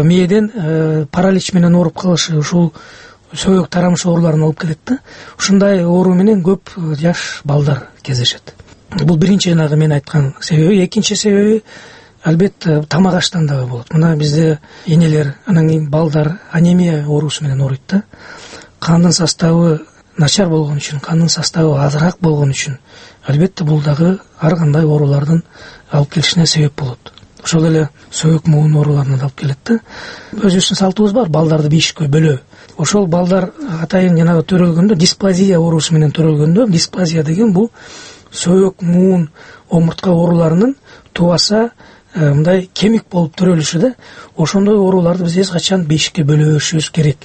мээден паралич менен ооруп калышы, ушул сөөк тарамыш ооруларын алып келет да. Ушундай оору менен көп жаш балдар кездешет. Бул биринчи жанагы мен айткан себеби. Экинчи себеби албетте тамак аштан дагы болот. Мына бизде энелер, анан кийин балдар анемия оорусу менен ооруйт да. Кандын составы начар болгон үчүн, кандын составы азыраак болгон үчүн албетте бул дагы ар кандай оорулардын алып келишине себеп болот. Ошол эле сөөк муун ооруларына алып келет да. Өзүбүздүн салтыбыз бар, балдарды бешиккө бөлөө. Ошол балдар атайын жанагы төрөлгөндө, дисплазия оорусу менен төрөлгөндө, дисплазия деген бул сөөк муун омуртка ооруларынын тубаса мындай кемик болуп төрөлүшү да. Ошондой ооруларды биз эч качан бешикке бөлөшүбүз керек.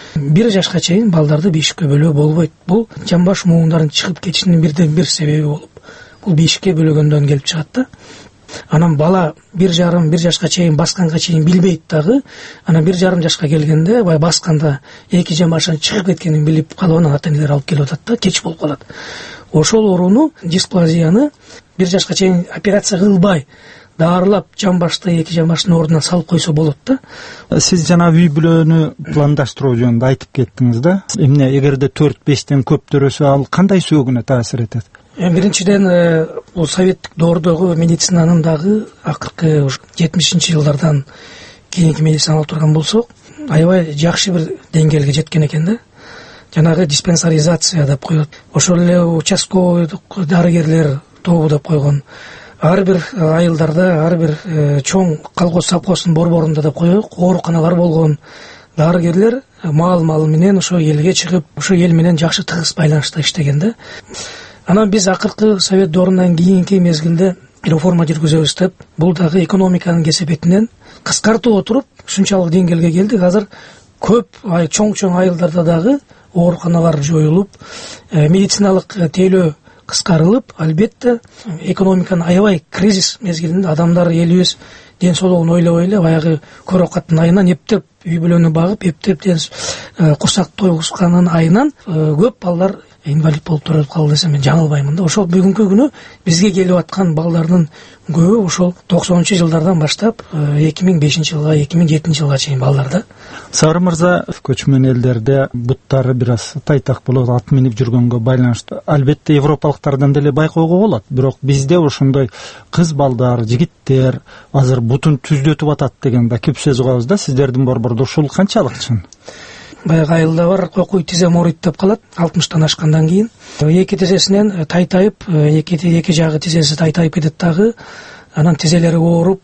1 жашка чейин балдарды бешикке бөлөө болбойт. Бул жамбаш муундарын чыгып кетишинин бирден бир себеби болуп, бул бешикке бөлөгөндөн келип чыгат да. Анан бала 1,5 жашка чейин басканга чейин билбейт дагы. Анан 1,5 жашка келгенде бай басканда эки жамбашын чыгып кеткенин билип калып, анан ата-энелер алып келип атат да, кеч болуп калат. Ошол ооруну, дисплазияны 1 жашка чейин операция кылбай даарылап жамбашты эки жамбаштын ордуна салып койсо болот да. Сиз жана үй бүлөнү пландаштыруу жөнүндө айтып кеттиңиз да. Эмне эгерде 4-5тен көп төрөсө ал кандай сөөгүнө таасир этет? Биринчиден бул советтик доордогу медицинанын дагы акыркы 70-жылдардан кийинки медицина турган болсок, аябай жакшы бир деңгээлге жеткен экен да. Жанагы диспансаризация деп коет. Ошол эле участковый дарыгерлер тобу деп койгон. Ар бир айылдарда, ар бир чоң колхоз совхоздун борборунда деп коелук, ооруканалар болгон. Дарыгерлер маал менен ошо элге чыгып, ошо эл менен жакшы тыгыз байланышта иштеген да. Анан биз акыркы совет доорунан кийинки мезгилде реформа жүргүзөбүз деп, бул дагы экономиканын кесепетинен кыскартып отуруп ушунчалык деңгээлге келдик. Азыр көп чоң айылдарда дагы ооруканалар жоюлуп, медициналык тейлөө кыскарылып, албетте экономиканын аябай кризис мезгилинде адамдар элибиз ден соолугун ойлобой эле баягы көрөкаттын айынан эптеп үй бүлөнү багып, эптеп курсак тойгузганын айынан көп балдар инвалид болуп төрөлүп калды десем мен жаңылбаймын да. Ошол бүгүнкү күнү бизге келип аткан балдардын көбү ошол 90-жылдардан баштап 2005-жылга, 2007-жылга чейин балдар да. Сары мырза, көчмөн элдерде буттары бир аз тайтак болот, ат минип жүргөнгө байланыштуу. Албетте европалыктардан деле байкоого болот, бирок бизде ошондой кыз балдар, жигиттер азыр бутун түздөтүп атат деген да көп сөз угабыз да. Сиздердин борбордо ушул канчалык чын? Баягы айылда бар, кокуй тизе мооройт деп калат 60тан ашкандан кийин. Эки тизесинен тайтайып, эки жагы тизеси тайтайып кетет дагы. Анан тизелери ооруп,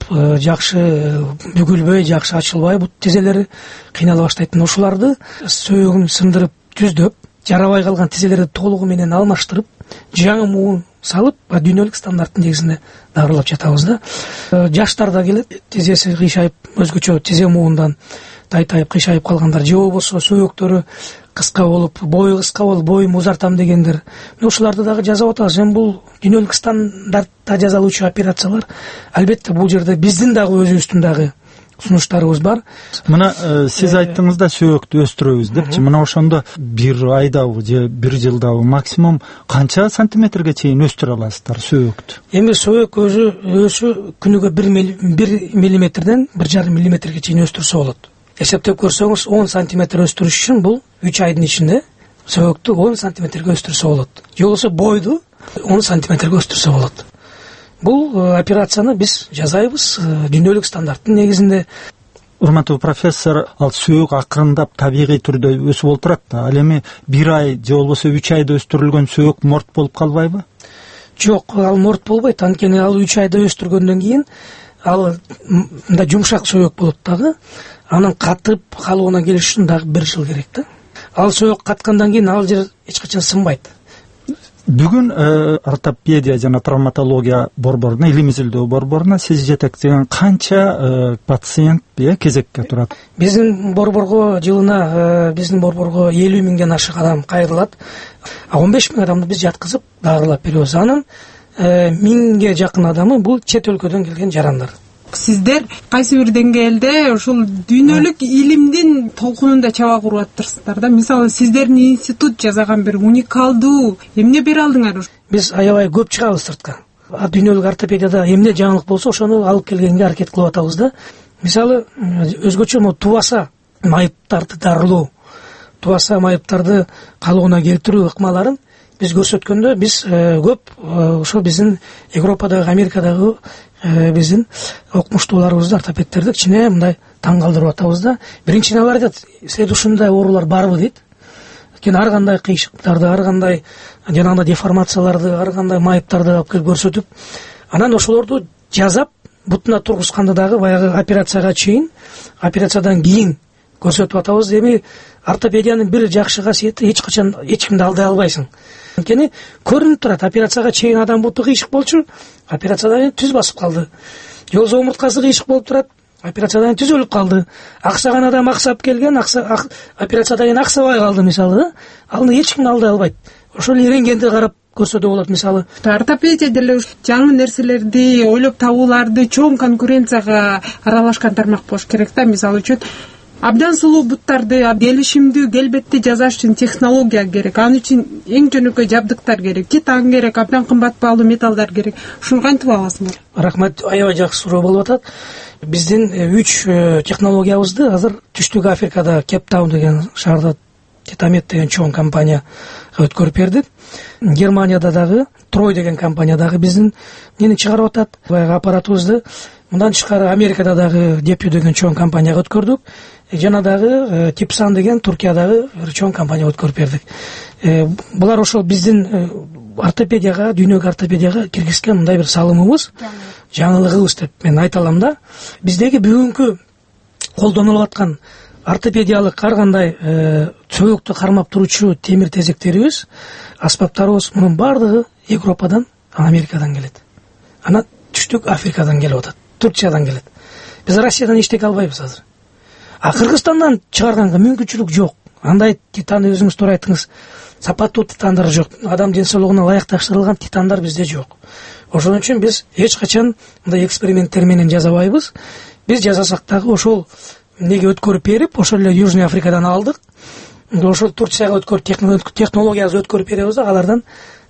жакшы бүгүлбөй, жакшы ачылбай бут тизелери кыйнала баштайт. Ушуларды сөөгүн сындырып, түздөп, жарабай калган тизелерди толугу менен алмаштырып, жаңы муун салып, дүйнөлүк стандарттын негизинде дарылап жатабыз да. Жаштар да келет, тизеси кыйшайып, өзгөчө тизе муундан тайтайып кыйшайып калгандар, же болбосо сөөктөрү кыска болуп, бою кыска болуп, боюм узартам дегендер. Ушуларды дагы жазап атабыз. Бул дүйнөлүк стандартта жазылуучу операциялар. Албетте бул жерде биздин дагы өзүбүздүн дагы сунуштарыбыз бар. Мына сиз айттыңыз да сөөктү өстүрөбүз депчи. Мына ошондо бир айдабы же бир жылдабы максимум канча сантиметрге чейин өстүрө аласыздар сөөктү? Эми сөөк өсү күнүгө 1 миллиметрден 1,5 миллиметрге чейин өстүрсө болот. Эсептеп көрсөңүз 10 сантиметр өстүрүш үчүн бул 3 айдын ичинде сөөктү 10 сантиметрге өстүрсө болот. Же болбосо бойду 10 сантиметрге өстүрсө болот. бул операцияны биз жасайбыз дүйнөлүк стандарттын негизинде. Урматтуу профессор, ал сөөк акырындап табигый түрдө өсүп отурат да. Ал эми 1 ай же болбосо 3 айда өстүрүлгөн сөөк морт болуп калбайбы? Жок, ал морт болбойт. Анткени ал 3 айда өстүргөндөн кийин ал мындай жумшак сөөк болот дагы. Анын катып калууна келиш үчүн дагы 1 жыл керек да. Ал сөөк каткандан кийин ал жер эч качан сынбайт. Бүгүн ортопедия жана травматология борборуна, илим изилдөө борборуна сиз жетектеген канча пациент кезекке турат? Биздин борборго жылына 50 миңден ашык адам кайрылат. 15 миң адамды биз жаткызып дарылап беребиз. Анын 1000ге жакын адамы бул чет өлкөдөн келген жарандар. Сиздер кайсы бир деңгээлде ушул дүйнөлүк илимдин толкунунда чаба куруп атырсыздар да. Мисалы сиздердин институт жасаган бир уникалдуу эмне бере алдыңар? Биз аябай көп чыгабыз сыртка. Дүйнөлүк ортопедияда эмне жаңылык болсо ошону алып келгенге аракет кылып атабыз да. Мисалы өзгөчө тубаса майыптарды дарылоо, тубаса майыптарды калыбына келтирүү ыкмаларын биз көрсөткөндө биз көп ошо биздин Европадагы, Америкадагы биздин окумуштууларыбызды, ортопедтерди кичине мындай таң калтырып атабыз да. Биринчиден алар айтат, силерде ушундай оорулар барбы дейт. Анткени ар кандай кыйшыктарды, ар кандай жанагындай деформацияларды, ар кандай майыптарды алып келип көрсөтүп, анан ошолорду жазап бутуна тургузганды дагы баягы операцияга чейин, операциядан кийин көрсөтүп атабыз. Эми ортопедиянын бир жакшы касиети эч качан эч кимди алдай албайсың. Анткени көрүнүп турат, операцияга чейин адам буту кыйшык болчу, операциядан кийин түз басып калды. Же болбосо омурткасы кыйшык болуп турат, операциядан кийин түз өлүп калды. Аксаган адам аксап келген, операциядан кийин аксабай калды мисалы. Аны эч ким алдай албайт. Ошол рентгенди карап көрсөтө болот мисалы. Ортопедия деле жаңы нерселерди ойлоп табууларды чоң конкуренцияга аралашкан тармак болуш керек да. Мисалы үчүн абдан сулуу буттарды келишимдүү келбетти жасаш үчүн технология керек. Анын үчүн эң жөнөкөй жабдыктар керек, титан керек, абдан кымбат баалуу металлдар керек. Ушуну кантип аласыңар? Рахмат, аябай жакшы суроо болуп атат. Биздин 3 технологиябызды азыр Түштүк Африкада Кейптаун деген шаарда Титамет деген чоң компания өткөрүп берди. Германияда дагы Трой деген компания дагы биздин нени чыгарып атат. Баягы аппаратыбызды мындан тышкары Америкада дагы Депю деген чоң компанияга өткөрдүк. Жана дагы Типсан деген Туркиядагы бир чоң компания өткөрүп бердик. Булар ошол биздин ортопедияга, дүйнөлүк ортопедияга киргизген мындай бир салымыбыз, жаңылыгыбыз деп мен айта алам да. Биздеги бүгүнкү колдонулуп аткан ортопедиялык ар кандай сөөктү кармап туручу темир тезектерибиз, аспаптарыбыз мунун бардыгы Европадан, Америкадан келет. Анан Түштүк Африкадан келип атат, Туркиядан келет. Биз Россиядан эчтеке албайбыз азыр. Кыргызстандан чыгарганга мүмкүнчүлүк жок. Андай титан өзүңүз туура айттыңыз, сапаттуу титандар жок. Адам денсаулыгуна ылайык тапшырылган титандар бизде жок. Ошон үчүн биз эч качан мындай эксперименттер менен жасабайбыз. Биз жасасак дагы ошол неге өткөрүп берип, ошол эле Южный Африкадан алдык. Ошол Турцияга өткөрүп технологиябызды өткөрүп беребиз да, алардан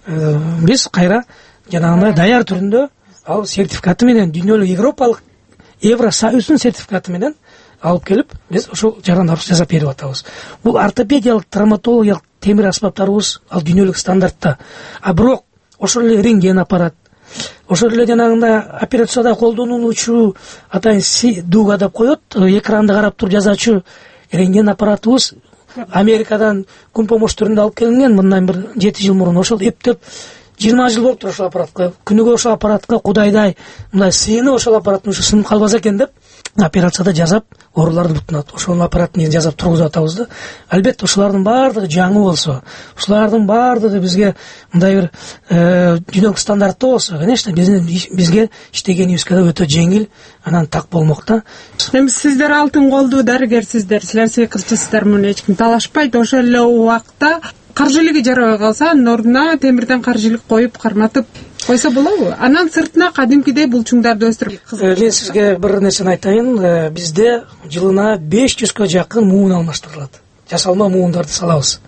биз кайра жанагындай даяр түрүндө ал сертификаты менен, дүйнөлүк Европалык Евросоюздун сертификаты менен алып келип, биз ошол жарандарыбызды жасап берип атабыз. Бул ортопедиялык, травматологиялык темир аспаптарыбыз ал дүйнөлүк стандартта. Бирок ошол эле рентген аппарат, ошол эле жанагындай операцияда колдонулуучу атайын дуга деп коет, экранды карап туруп жазачу рентген аппаратыбыз Америкадан күн помош түрүндө алып келинген, мындан бир 7 жыл мурун. Ошол эптеп 20 жыл болуптур ошол аппаратка. Күнүгө ошол аппаратка Кудайдай мындай сыйынып ошол аппараттын ушу сынып калбаса экен деп операцияда жасап, ооруларды бутунат. Ошол аппараттын жасап тургузуп атабыз да. Албетте ушулардын баардыгы жаңы болсо, ушулардын баардыгы бизге мындай бир дүйнөлүк стандартта болсо, конечно, бизге иштегенибизге да өтө жеңил, анан так болмок да. Эми сиздер алтын колдуу дарыгерсиздер, силер сыйкырчысыздар, муну эч ким талашпайт. Ошол эле убакта каржылыгы жарабай калса, анын ордуна темирден каржылык коюп, карматып койсо болобу? Анан сыртына кадимкидей булчуңдарды өстүрүп. Мен сизге бир нерсени айтайын. Бизде жылына 500гө жакын муун алмаштырылат. Жасалма муундарды салабыз.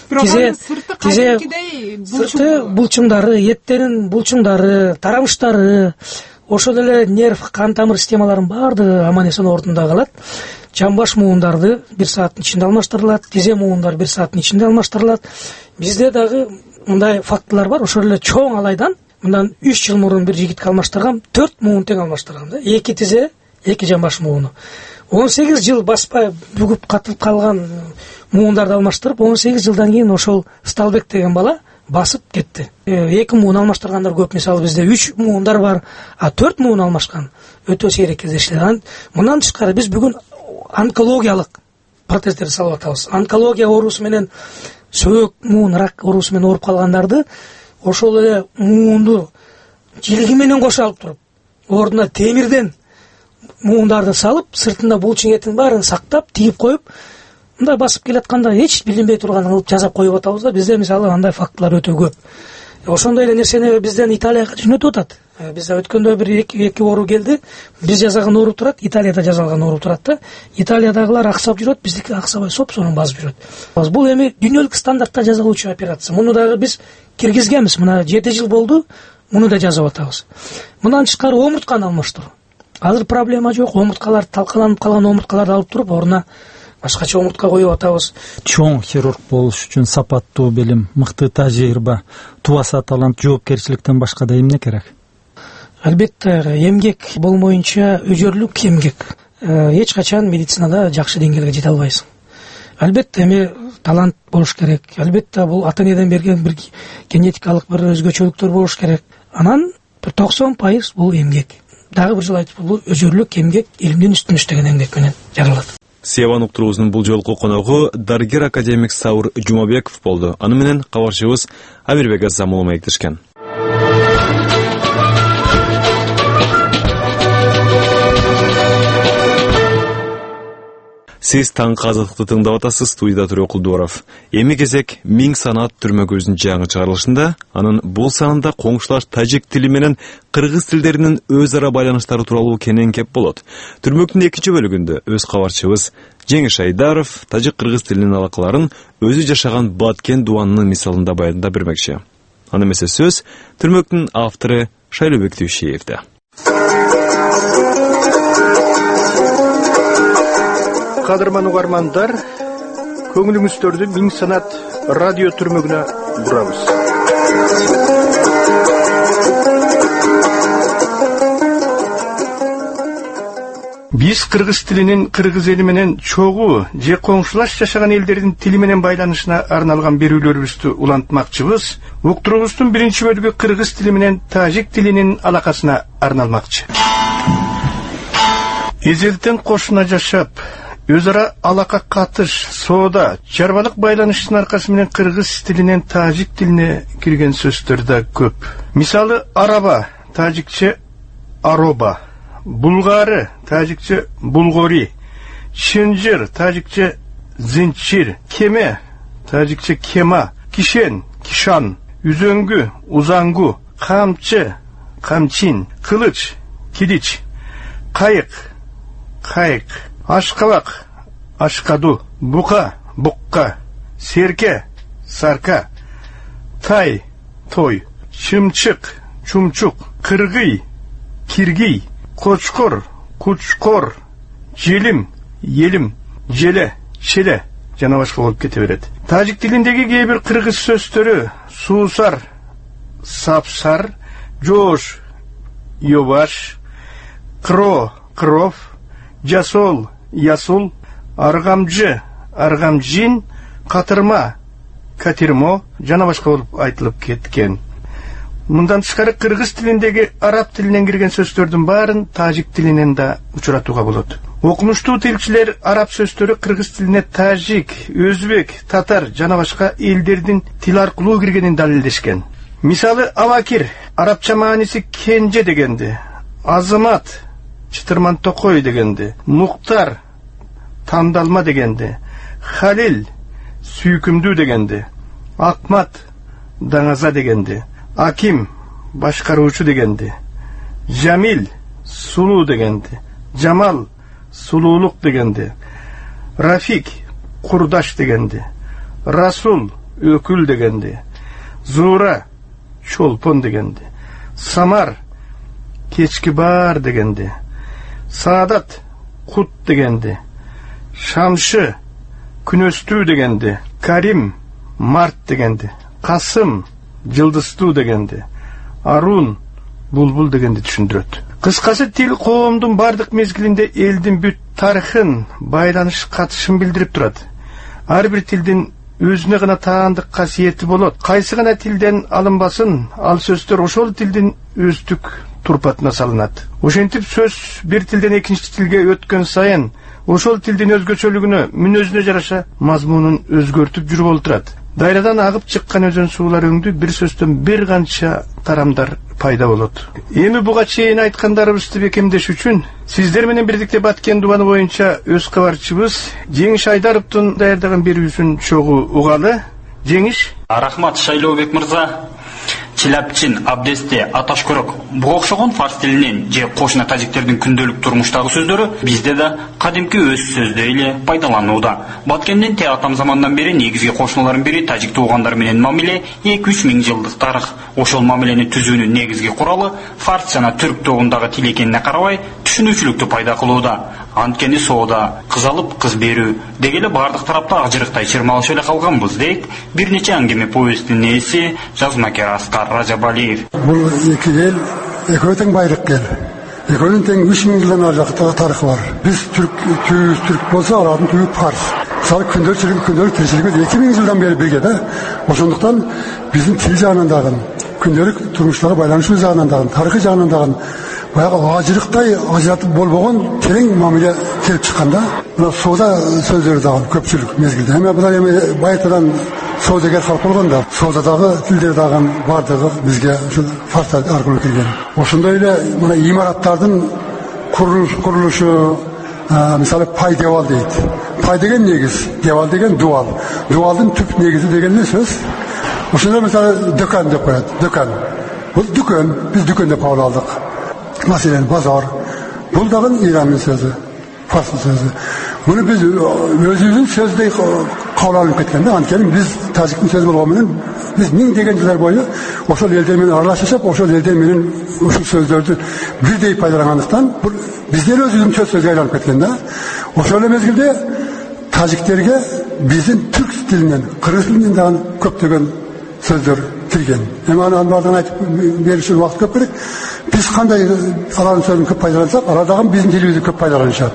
Сырты булчуңдары, эттерин булчуңдары, тарамыштары, ошол эле нерв, кан тамыр системаларынын баардыгы аман-эсен ордунда калат. Жамбаш муундарды 1 сааттын ичинде алмаштырылат, тизе муундар 1 сааттын ичинде алмаштырылат. Бизде дагы мындай фактылар бар. Ошол эле чоң алайдан мындан 3 жыл мурун бир жигитке алмаштыргам, 4 муун тең алмаштыргам да. 2 тизе, 2 жамбаш мууну. 18 жыл баспай бүгүп катылып калган муундарды алмаштырып, 18 жылдан кийин ошол Сталбек деген бала басып кетти. 2 муун алмаштыргандар көп. Мисалы бизде 3 муундар бар, а 4 муун алмашкан өтө сейрек кездешет. Мындан тышкары биз бүгүн онкологиялык протездерди салып атабыз. Онкология оорусу менен сөбөк муун рак оорусу менен ооруп калгандарды ошол эле муунду жилиги менен кошо алып туруп, ордуна темирден муундарды салып, сыртында булчуң этин баарын сактап, тигип коюп, мындай басып келатканда эч билинбей турган кылып жасап коюп атабыз да. Бизде мисалы андай фактылар өтө көп. Ошондой эле нерсени бизден Италияга жөнөтүп атат. Бизде өткөндө бир эки оору келди. Биз жасаган оору турат, Италияда жасалган оору турат да. Италиядагылар аксап жүрөт, биздики аксабай соп-сонун басып жүрөт. Бул эми дүйнөлүк стандартта жасалуучу операция. Муну дагы биз киргизгенбиз. Мына 7 жыл болду, муну да жасап атабыз. Мындан тышкары омуртканы алмаштыруу. Азыр проблема жок. Омурткалар талкаланып калган омурткаларды алып туруп, ордуна башкача омуртка коюп атабыз. Чоң хирург болуш үчүн сапаттуу билим, мыкты тажрыйба, тубаса талант, жоопкерчиликтен башка да эмне керек? Албетте, эмгек болмоюнча өжөрлүк эмгек. Эч качан медицинада жакшы деңгээлге жете албайсың. Албетте, эми талант болуш керек. Албетте, бул ата энеден берген бир генетикалык бир өзгөчөлүктөр болуш керек. Анан 90% бул эмгек. Дагы бир жолу айтып, бул өжөрлүк эмгек илимдин үстүнө иштеген эмгек менен жаралат. Севан уктуруубуздун бул жолку коногу дарыгер академик Саур Жумабеков болду. Аны менен кабарчыбыз Амирбек Азамулов маектешкен. Сиз таңкы азаттыкты тыңдап атасыз. Студияда Төрө Кулдуаров. Эми кезек Миң санаат түрмө көзүнүн жаңы чыгарылышында, анын бул санында коңшулаш тажик тили менен кыргыз тилдеринин өз ара байланыштары тууралуу кенен кеп болот. Түрмөктүн экинчи бөлүгүндө өз кабарчыбыз Жеңиш Айдаров тажик-кыргыз тилинин алакаларын өзү жашаган Баткен Дуанынын мисалында баяндап бермекчи. Аны эмесе сөз түрмөктүн автору Шайлообек Түйшиевде. Кадырман угармандар, көңүлүңүздөрдү Миң санаат радио түрмөгүнө бурабыз. Биз кыргыз тилинин кыргыз эли менен чогуу же коңшулаш жашаган элдердин тили менен байланышына арналган берүүлөрүбүздү улантмакчыбыз. Уктуруубуздун биринчи бөлүгү кыргыз тили менен тажик тилинин алакасына арналмакчы. Эзелден кошуна жашап, өз ара алака катыш, соода, чарбалык байланыштын аркасы менен кыргыз тилинен тажик тилине кирген сөздөр да көп. Мисалы араба, тажикче ароба, булгары, тажикче булгори, чынжыр, тажикче зинчир, кеме, тажикче кема, кишен, кишан, үзөңгү, узангу, камчы, камчин, кылыч, килич, кайык, кайык, ашкабак, ашкаду, бука, букка, серке, сарка, тай, той, чымчык, чумчук, кыргый, киргий, кочкор, кучкор, желим, елим, желе, челе жана башка болуп кете берет. Тажик тилиндеги кээ бир кыргыз сөздөрү суусар, сапсар, жоош, йобаш, кро, кров, жасол, ясул, аргамжы, аргамжин, катырма, катирмо жана башка болуп айтылып кеткен. Мындан тышкары кыргыз тилиндеги араб тилинен кирген сөздөрдүн баарын тажик тилинен да учуратууга болот. Окумуштуу тилчилер араб сөздөрү кыргыз тилине тажик, өзбек, татар жана башка элдердин тил аркылуу киргенин далилдешкен. Мисалы Абакир арабча мааниси кенже дегенди, Азамат чытырман токой дегенди, Муктар тандалма дегенди, Халил сүйкүмдүү дегенди, Акмат даңаза дегенди, Аким башкаруучу дегенди, Жамил сулуу дегенди, Жамал сулуулук дегенди, Рафик курдаш дегенди, Расул өкүл дегенди, Зура чолпон дегенди, Самар кечки баар дегенди, Саадат кут дегенди, Шамшы күнөстүү дегенди, Карим март дегенди, Касым жылдыстуу дегенди, арун, булбул дегенди түшүндүрөт. Кыскасы тил коомдун бардык мезгилинде элдин бүт тарыхын, байланыш катышын билдирип турат. Ар бир тилдин өзүнө гана таандык касиети болот. Кайсы гана тилден алынбасын, ал сөздөр ошол тилдин өздүк турпатына салынат. Ошентип сөз бир тилден экинчи тилге өткөн сайын ошол тилдин өзгөчөлүгүнө, мүнөзүнө жараша мазмунун өзгөртүп жүрүп олтурат. Дайрадан агып чыккан өзөн суулар өңдү бир сөздөн бир канча тарамдар пайда болот. Эми буга чейин айткандарыбызды бекемдеш үчүн сиздер менен бирдикте Баткен дубаны боюнча өз кабарчыбыз Жеңиш Айдаровдун даярдаган берүүсүн чогуу угалы. Жеңиш. Рахмат Шайлообек мырза. Чилапчин, абдесте, аташкөрөк буга окшогон фарс тилинен же кошуна тажиктердин күндөлүк турмуштагы сөздөрү бизде да кадимки өз сөздөй эле пайдаланууда. Баткендин те атам замандан бери негизги кошуналардын бири тажик туугандар менен мамиле 2-3 миң жылдык тарых. Ошол мамилени түзүүнүн негизги куралы фарс жана түрк тобундагы тил экенине карабай түшүнүүчүлүктү пайда кылууда. Анткени соода кыз алып кыз берүү дегеле бардык тарапта ажырыктай чырмалышып эле калганбыз дейт бир нече аңгеме повесттин ээси жазмакер Аскар Ражабалиев. Бул эки эл экөө тең байлык эл. Экөөнүн тең 3 миң жылдан ары тарыхы бар. Биз түрк болсо алардын түбү фарс. Мисалы күндөлүк тиричилигибиз 2 миң жылдан бери бирге да. Ошондуктан биздин тил жагынан дагы, күндөлүк турмуштагы байланышы жагынан дагы, тарыхы жагынан дагы баягы ажырыктай ажыратып болбогон терең мамиле келип чыкканда, мына соода сөздөрү дагы көпчүлүк мезгилде. Эми булар эми байытадан соодагер калып калган да, соодадагы тилдер дагы бардыгы бизге ушу фарс аркылуу келген. Ошондой эле мына имараттардын курулушу, мисалы пай девал дейт. Пай деген негиз, девал деген дуал. Дуалдын түп негизи деген эмне сөз? Ошондо мисалы дөкөн деп коет. Дөкөн. Бул дүкөн, биз дүкөн деп кабыл алдык. Masalan bozor. Bul dagın İran'ın sözü, Fars'ın sözü. Bunu biz özümüzün sözde kavlanıp ketgende, antkeni biz Tacik'in sözü bolğanmenен biz ming degendiler boyu oşol elder menен aralashып, oşol elder menен uşul sözdөрдү birдей пайдалангандыктан биздер өзүбүздүн сөзгө айланып кеткенде, ошол эле мезгилде тажиктерге биздин түрк тилинен, кыргыз тилинен дагы көптөгөн сөздөр кирген. Эми анын баардыгын айтып бериш үчүн убакыт көп керек. Biz qanday alanın sözünü köp paydalansak, aradağın bizim dilimizi köp paydalanışat.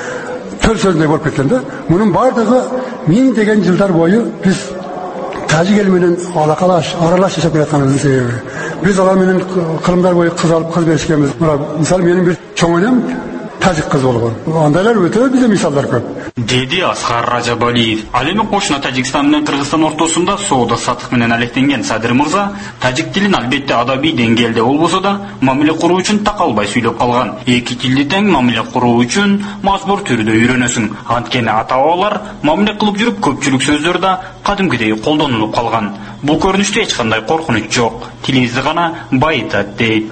Tөл sözünde bolup ketkende, bunun bardığı ming degen yıllar boyu biz Tacik eli menен aralaş yaşap kelatkanımızın sebebi. Biz olar menен kılımlar boyu kız alıp kız berişkemiz. Misal benim bir çoğun enem Tacik kız bolğon. Andaylar öte bize misallar köp. Dedi Аскар Ражабалиев. Ал эми кошуна Тажикстан менен Кыргызстан ортосунда соода сатык менен алектенген Садыр мырза тажик тилин албетте адабий деңгээлде болбосо да мамиле куруу үчүн такалбай сүйлөп калган. Эки тилди тең мамиле куруу үчүн мажбур түрдө үйрөнөсүң. Анткени ата-бабалар мамиле кылып жүрүп көпчүлүк сөздөр да кадимкидей колдонулуп калган. Бул көрүнүштө эч кандай коркунуч жок. Тилибизди гана байытат дейт.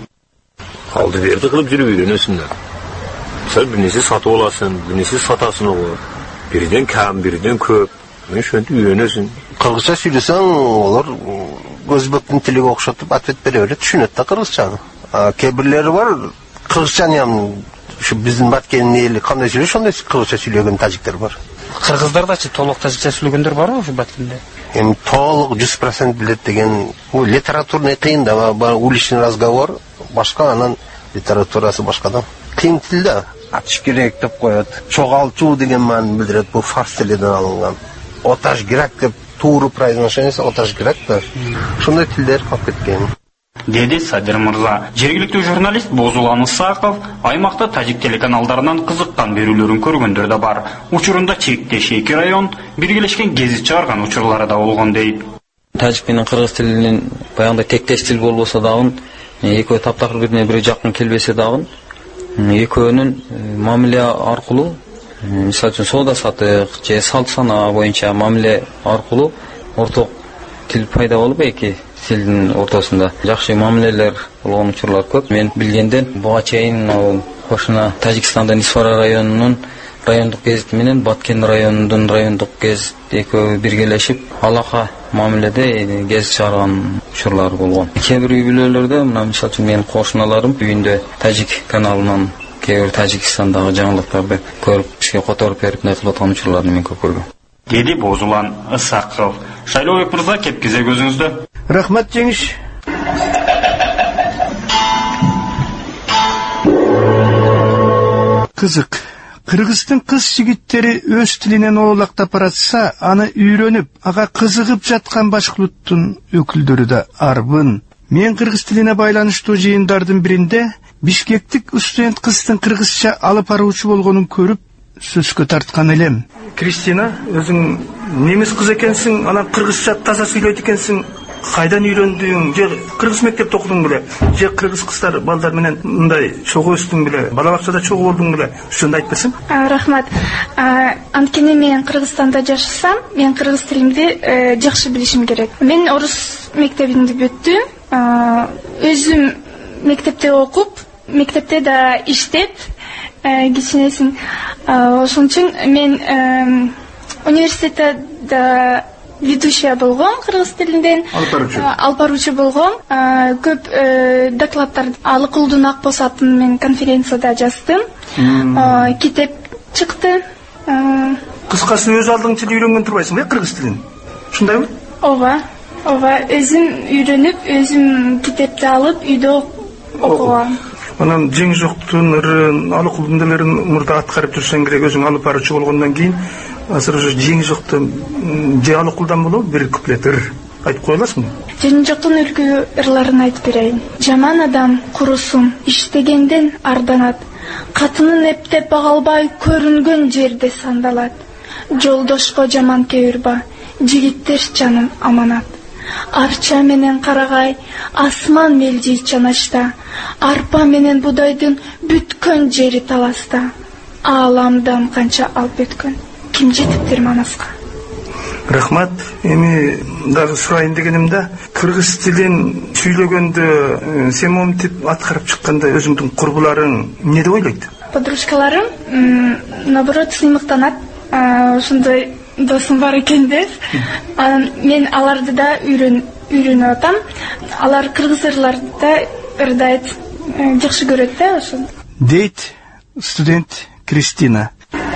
Алды берди кылып жүрүп үйрөнөсүңөр. Sen birisi satı olasın, birisi satasın olur. Birden kam, birden köp. Ben şu anda üyönüyorsun. Kırgızca söylesen olur. Özbek'in tiliga okşatıp atvet beri düşünet de Kırgızca'nı. Kebirleri var. Kırgızca'nı yani şu bizim Batken'in eli kanday söylüyor, şonday Kırgızca söylüyorgen Tacikler var. Kırgızlarda toluk Tacikça söylüyorgenler var mı şu Batken'de? Hem toluk 100% bilet degen bu literaturный kıyın da уличный разговор başka anan literatурасы başkadan. Kıyın tilde atış gerek деп koyat. Çoğaltуу деген ma'noni bildiradi. Bu fars tilidan alıngan. Otash gerek deb to'g'ri произношениесі otash gerek da. Shunday tillar qolib ketgan. Dedi Садыр мырза. Жергиликтүү журналист Бозулан Исаков аймакта тажик телеканалдарынан кызыккан берүүлөрүн көргөндөр да бар. Учурунда чектеш эки район биргелешкен гезит чыгарган учурлары да болгон дейт. Тажик менен кыргыз тилинин баягындай тектеш тил болбосо дагы экөө таптакыр бирине бири жакын келбесе дагы экөөнүн мамиле аркылуу мисалы үчүн соода сатык же салт санаа боюнча мамиле аркылуу орток тил пайда болуп эки тилдин ортосунда жакшы мамилелер болгон учурлар көп. Мен билгенден буга чейин кошуна Тажикстандын Исфара районунун райондук гезити менен Баткен районунун райондук гезит экөө биргелешип алака мамиледе гезит чыгарган учурлар болгон. Кээ бир үй-бүлөлөрдө мына мисалы үчүн менин кошуналарым үйүндө Тажик каналынан кээ бир Тажикстандагы жаңылыктарды көрүп бизге которуп берип не кылып аткан учурларды мен көп көргөм. Dedi Бозулан Исаков. Шайлообек мырза, кепкизе көзүңүздө. Рахмат Жеңиш. Кызык. Кыргыздын кыз жигиттери өз тилинен оолактап баратса, аны үйрөнүп, ага кызыгып жаткан башкулуттун өкүлдөрү да арбын. Мен кыргыз тилине байланыштуу жыйындардын биринде бишкектик студент кыздын кыргызча алып баруучу болгонун көрүп сөзгө тарткан элем. Кристина, өзүң немис кыз экенсиң, анан кыргызча таза сүйлөйт экенсиң. Кайдан үйрөндүң? Же кыргыз мектепте окудуң беле? Же кыргыз кыздар балдар менен мындай чогуу өстүң беле? Бала бакчада чогуу болдуң беле? Ушуну айтып берсең. Рахмат. Анткени мен Кыргызстанда жашасам, мен кыргыз тилимди жакшы билишим керек. Мен орус мектебинде бүттүм. Өзүм мектепте окуп, мектепте да иштеп, кичинесин. Ошон үчүн мен университетте да ведущая болгом кыргыз тилинен, алып баруучу болгом. Көп докладдар Алыкулдун Акбоз атын мен конференцияда жаздым. Китеп чыкты. Кыскасы өз алдың тил үйрөнгөн турбайсың, кыргыз тилин. Ушундайбы? Ооба. Өзүм үйрөнүп, өзүм китепти алып үйдө окугам. Анан жең жоктун ырын, Алыкулдун делерин мурда аткарып жүрсөң керек, өзүң алып баруучу болгондон кийин азыр уже жең жоктун же Алыкулдан болобу бир куплет ыр айтып кое аласыңбы? Жең жоктун үлгү ырларын айтып берейин. Жаман адам курусун, иштегенден арданат. Катынын эптеп бага албай көрүнгөн жерде сандалат. Жолдошко жаман кеюрба, жигиттер жаным аманат. Арча менен карагай, асман мелжей чанашта. Арпа менен будайдын бүткөн жери таласта. Ааламдан канча алып өткөн, ким жетиптир манаска? Рахмат. Эми дагы сурайын дегенимде, кыргыз тилин сүйлөгөндө сен момтип аткарып чыкканда өзүңдүн курбуларың эмне деп ойлойт? Подружкаларым наоборот сыймыктанат. Ошондой досум бар экен деп. Мен аларды да үйрөнүп атам. Алар кыргыз ырларды да ырдайт, жакшы көрөт да ошондо. Дейт студент Кристина.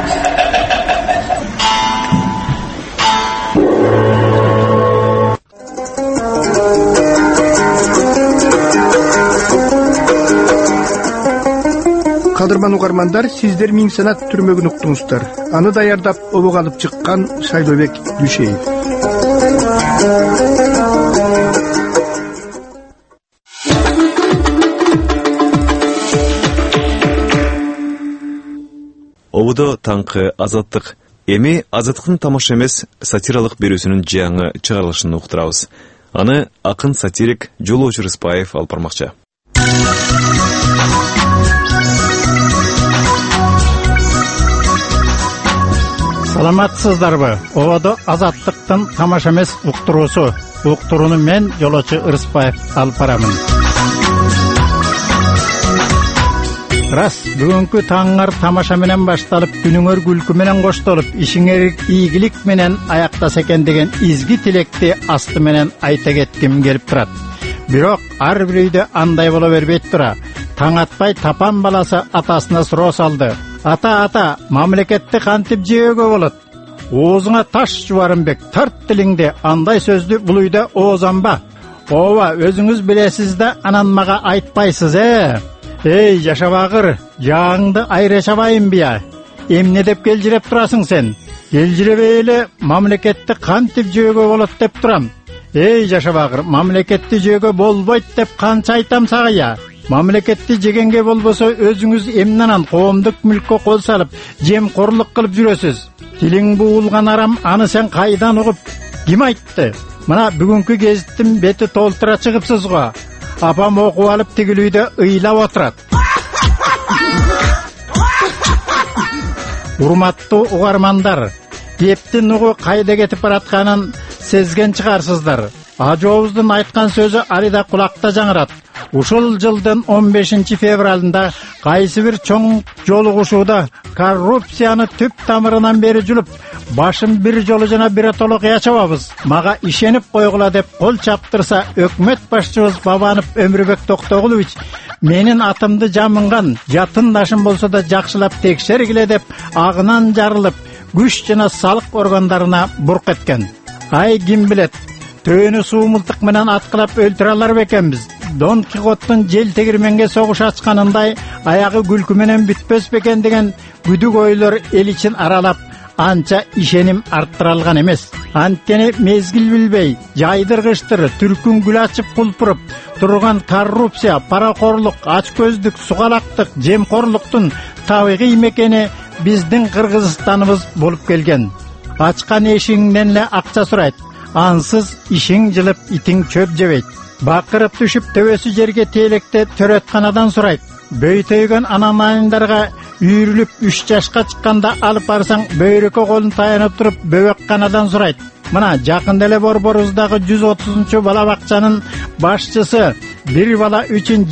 Кадырман угармандар, сиздер Миң Санат түрмөгүн уктуңуздар. Аны даярдап обого алып чыккан Шайлообек Дүйшеев. Ободо таңкы Азаттык. Эми Азаттыктын тамаша эмес сатиралык берүүсүнүн жаңы чыгарылышын уктурабыз. Аны акын сатирик Жолоочу Рыспаев алып бармакчы. Саламатсыздарбы? Ободо Азаттыктын тамаша эмес уктуруусу. Уктурууну мен Жолоочу Рыспаев алып барамын. Рас, бүгүнкү таңыңар тамаша менен башталып, күнүңөр күлкү менен коштолуп, ишиңер ийгилик менен аяктаса экен деген изги тилекти асты менен айта кетким келип турат. Бирок ар бир үйдө андай боло бербейт тура. Таң атпай тапан баласы атасына суроо салды. Ата, мамлекетти кантип жөөгө болот? Оозуңа таш жубарымбек, тарт тилиңди, андай сөздү бул үйдө оозанба. Ооба, өзүңүз билесиз да, анан мага айтпайсыз, Эй, жашабагыр, жаагыңды айра чабайын бия. Эмне деп келжиреп турасың сен? Келжиребей эле мамлекетти кантип жөөгө болот деп турам. Эй, жашабагыр, мамлекетти жөөгө болбойт деп канча айтам сага я? Мамлекетти жегенге болбосо өзүңүз эмненен коомдук мүлккө кол салып, жемкорлук кылып жүрөсүз. Тилиң буулган арам, аны сен кайдан угуп? Ким айтты? Мына бүгүнкү гезиттин бети толтура чыгыпсыз го. Апам окуп алып тигил үйдө ыйлап отурат. Урматтуу угармандар, кептин угу кайда кетип баратканын сезген чыгарсыздар. Ажообуздун айткан сөзү али да кулакта жаңырат. Ушул жылдын 15 февралында кайсы бир чоң жолугушууда коррупцияны түп тамырынан бери жулуп, башын бир жолу жана биротолок ячабабыз. Мага ишенип койгула деп кол чаптырса, өкмөт башчыбыз Бабанов Өмүрбек Токтогулович менин атымды жамынган, жатын болсо да жакшылап текшергиле деп агынан жарылып, күч жана салык органдарына бурк эткен. Ай ким билет, төөнү суумултук менен аткылап өлтүрө алар бекенбиз. Дон Кихоттун жел тегирменге согуш ачканындай аягы күлкү менен бүтпөс бекен деген күдүк ойлор эл ичин аралап анча ишеним арттыра алган эмес. Анткени мезгил билбей жайдыргыштыр түркүн гүл ачып кулпуруп турган коррупция, паракорлук, ачкөздүк, сугалактык, жемкорлуктун табигый мекени биздин Кыргызстаныбыз болуп келген. Ачкан эшигиңден эле акча сурайт. Ансыз ишиң жылып, итиң чөп жебейт. Бакырып түшүп төбөсү жерге телекте төрөтканадан сурайт. Бөйтөйгөн ананайындарга үйрүлүп 3 жашка чыкканда алып барсаң бөйрөккө колун таянып туруп бөбөкканадан сурайт. Мына жакында эле Борборуздагы 130 бала бакчанын башчысы бир бала үчүн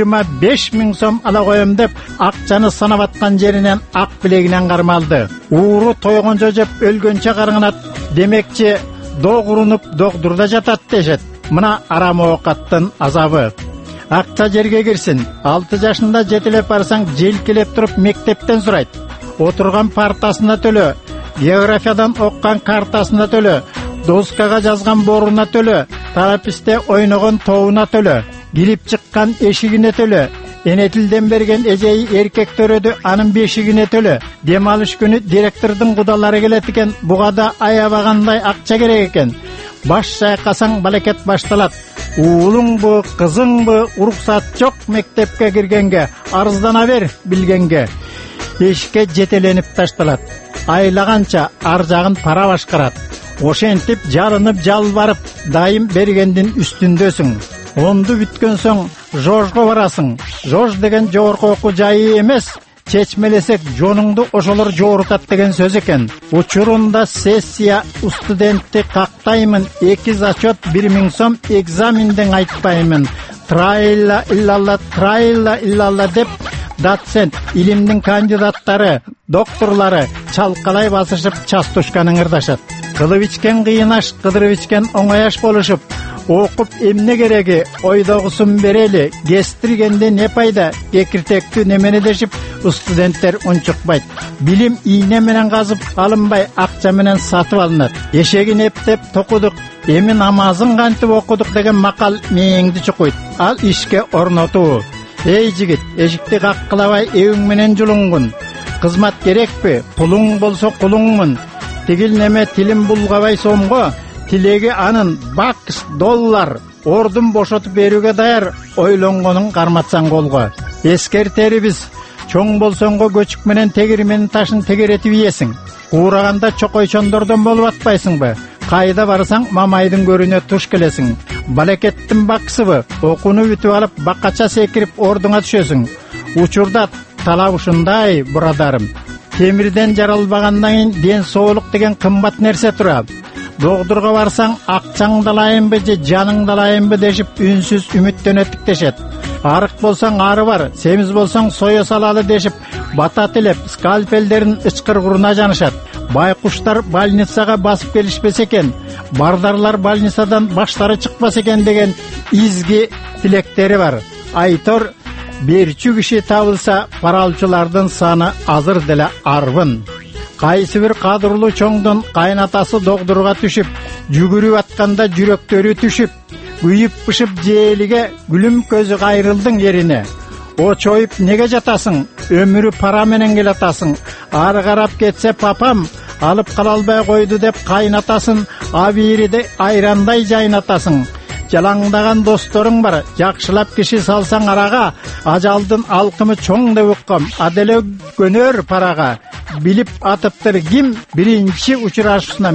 25 000 сом ала коем деп акчаны санап аткан жеринен ак билегинен кармалды. Ууру тойгончо жеп өлгөнчө карыңанат демекчи догурунуп догдурда жатат дешет. Мына арам оокаттын азабы. Акча жерге кирсин. 6 жашында жетелеп барсаң желкелеп туруп мектептен сурайт. Отурган партасына төлө, географиядан оккан картасына төлө, доскага жазган боруна төлө, тараписте ойногон тобуна төлө, кирип чыккан эшигине төлө, энетилден берген эжеи эркек төрөдү анын бешигине төлө. Дем алыш күнү директордун кудалары келет экен, буга да аябагандай акча керек экен. Баш сайкасаң балекет башталат. Уулуңбу, кызыңбы, уруксат жок мектепке киргенге, арыздана бер билгенге. Эшикке жетеленип ташталат. Айлаганча ар жагын пара башкарат. Ошентип жалынып жалбарып дайым бергендин үстүндөсүң. Онду бүткөн соң жожго барасың. Жож деген жогорку окуу жайы эмес. Чечмелесек жонуңду ошолор жоорутат деген сөз экен. Учурунда сессия студентти кактаймын, 2 зачет 1000 сом экзаменден айтпаймын. Трайла иллалла деп доцент, илимдин кандидаттары, докторлары чалкалай басышып частушканы ырдашат. Кылып ичкен кыйынаш, кыдырып ичкен оңояш болушуп, окуп эмне кереги, ойдогусун берели, кестиргенде не пайда, кекиртектүү немени дешип студенттер унчукпайт. Билим ийне менен казып алынбай, акча менен сатып алынат. Эшегин эптеп токудук, эми намазын кантип окудук деген макал мээңди чукуйт. Ал ишке орнотуу. Эй жигит, эшикти каккылабай эвиң менен жулуңгун. Кызмат керекпи? Пулуң болсо кулуңмун. Тигил неме тилин булгабай сомго, тилеги анын бакс, доллар, ордун бошотуп берүүгө даяр, ойлонгонун карматсаң колго. Эскертерибиз, чоң болсоңго көчүк менен тегирменин ташын тегеретип ийесиң. Куураганда чокойчондордон болуп атпайсыңбы? Кайда барсаң мамайдын көрүнө туш келесиң. Балекеттин баксыбы, окууну бүтүп алып бакача секирип ордуңа түшөсүң. Учурда талап ушундай, бурадарым. Темирден жаралбагандан кийин ден соолук деген кымбат нерсе турат. Догдурга барсаң акчаңды алайынбы же жаныңды алайынбы дешип үнсүз үмүттөнөт дешет. Арык болсаң ары бар, семиз болсаң сое салалы дешип бата тилеп скальпелдерин ычкыргуруна жанышат. Байкуштар больницага басып келишпесе экен, бардарлар больницадан баштары чыкпаса экен деген изги тилектери бар. Айтор берчү киши табылса, паралчылардын саны азыр деле арбын. Кайсы бир кадырлуу чоңдун кайнатасы догдурга түшүп, жүгүрүп атканда жүрөктөрү түшүп, күйүп пышып жээлиге гүлүм көзү кайрылдың ерине. Очоюп неге жатасың? Өмүрү пара менен келатасың. Ары карап кетсе папам алып кала албай койду деп кайнатасын, абириде айрандай жайнатасың. Жалаңдаган досторуң бар, жакшылап киши салсаң арага, ажалдын алкымы чоң деп уккам, аделе көнөр парага. Билип атыптыр ким, биринчи учурашуусуна